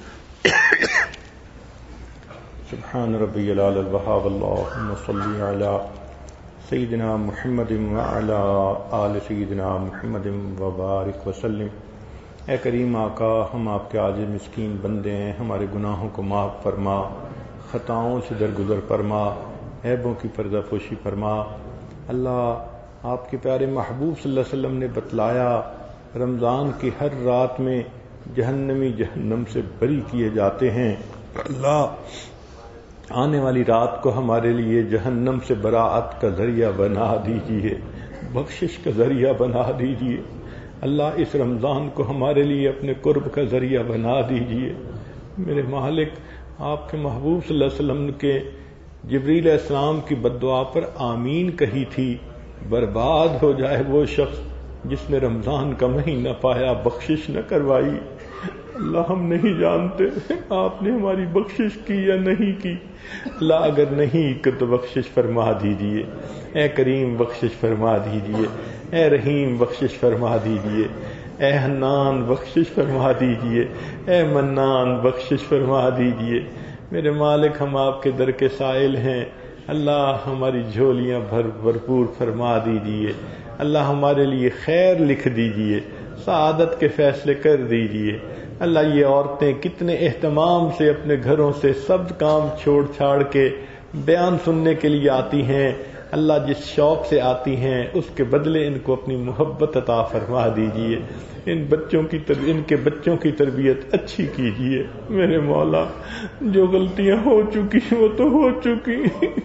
سبحان ربی العلی الوہاب، اللہم صلی علی سیدنا محمد وعلی آل سیدنا محمد وبارک وسلم۔ اے کریم آقا، ہم آپ کے عاجز مسکین بندے ہیں، ہمارے گناہوں کو معاف فرما، خطاؤں سے درگزر فرما، عیبوں کی پردہ پوشی فرما۔ اللہ، آپ کے پیارے محبوب صلی اللہ علیہ وسلم نے بتلایا رمضان کی ہر رات میں جہنمی جہنم سے بری کیے جاتے ہیں۔ اللہ، آنے والی رات کو ہمارے لیے جہنم سے براعت کا ذریعہ بنا دیجیے، بخشش کا ذریعہ بنا دیجیے۔ اللہ، اس رمضان کو ہمارے لیے اپنے قرب کا ذریعہ بنا دیجیے۔ میرے مالک، آپ کے محبوب صلی اللہ علیہ وسلم کے جبریل علیہ السلام کی بد دعا پر آمین کہی تھی، برباد ہو جائے وہ شخص جس نے رمضان کا مہینہ پایا، بخشش نہ کروائی۔ اللہ، ہم نہیں جانتے آپ نے ہماری بخشش کی یا نہیں کی۔ اللہ، اگر نہیں تو بخشش فرما دیجیے۔ اے کریم، بخشش فرما دیجیے۔ اے رحیم، بخشش فرما دیجیے۔ اے حنان، بخشش فرما دیجیے۔ اے منان، بخشش فرما دیجیے۔ میرے مالک، ہم آپ کے در کے سائل ہیں، اللہ ہماری جھولیاں بھرپور فرما دیجیے۔ اللہ، ہمارے لیے خیر لکھ دیجیے، سعادت کے فیصلے کر دیجیے۔ اللہ، یہ عورتیں کتنے اہتمام سے اپنے گھروں سے سب کام چھوڑ چھاڑ کے بیان سننے کے لیے آتی ہیں، اللہ جس شوق سے آتی ہیں اس کے بدلے ان کو اپنی محبت عطا فرما دیجیے۔ ان کے بچوں کی تربیت اچھی کیجیے۔ میرے مولا، جو غلطیاں ہو چکی وہ تو ہو چکی،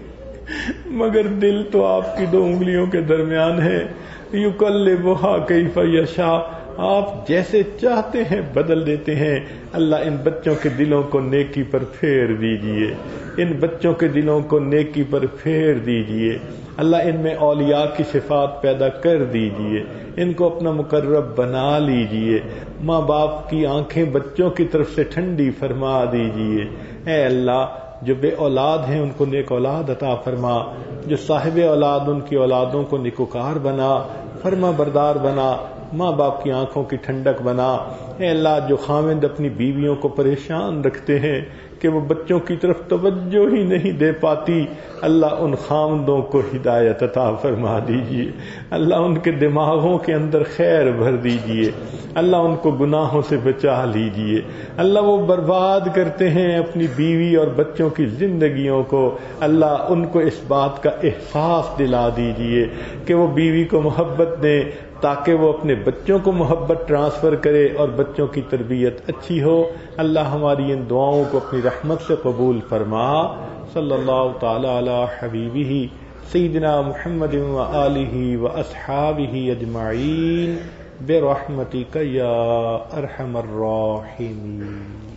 مگر دل تو آپ کی 2 انگلیوں کے درمیان ہے۔ یقلبھا کیف یشاء، آپ جیسے چاہتے ہیں بدل دیتے ہیں۔ اللہ، ان بچوں کے دلوں کو نیکی پر پھیر دیجئے، ان بچوں کے دلوں کو نیکی پر پھیر دیجئے۔ اللہ، ان میں اولیاء کی صفات پیدا کر دیجئے، ان کو اپنا مقرب بنا لیجئے۔ ماں باپ کی آنکھیں بچوں کی طرف سے ٹھنڈی فرما دیجئے۔ اے اللہ، جو بے اولاد ہیں ان کو نیک اولاد عطا فرما، جو صاحب اولاد ان کی اولادوں کو نیکوکار بنا، فرما بردار بنا، ماں باپ کی آنکھوں کی ٹھنڈک بنا۔ اے اللہ، جو خاوند اپنی بیویوں کو پریشان رکھتے ہیں کہ وہ بچوں کی طرف توجہ ہی نہیں دے پاتی، اللہ ان خاوندوں کو ہدایت عطا فرما دیجیے۔ اللہ، ان کے دماغوں کے اندر خیر بھر دیجیے۔ اللہ، ان کو گناہوں سے بچا لیجیے۔ اللہ، وہ برباد کرتے ہیں اپنی بیوی اور بچوں کی زندگیوں کو، اللہ ان کو اس بات کا احساس دلا دیجیے کہ وہ بیوی کو محبت دیں، تاکہ وہ اپنے بچوں کو محبت ٹرانسفر کرے اور بچوں کی تربیت اچھی ہو. اللہ ہماری ان دعاؤں کو اپنی رحمت سے قبول فرما. صلی اللہ تعالی علی حبیبہ سیدنا محمد و آلہ و اصحابہ اجمعین برحمتک یا ارحم الراحمین.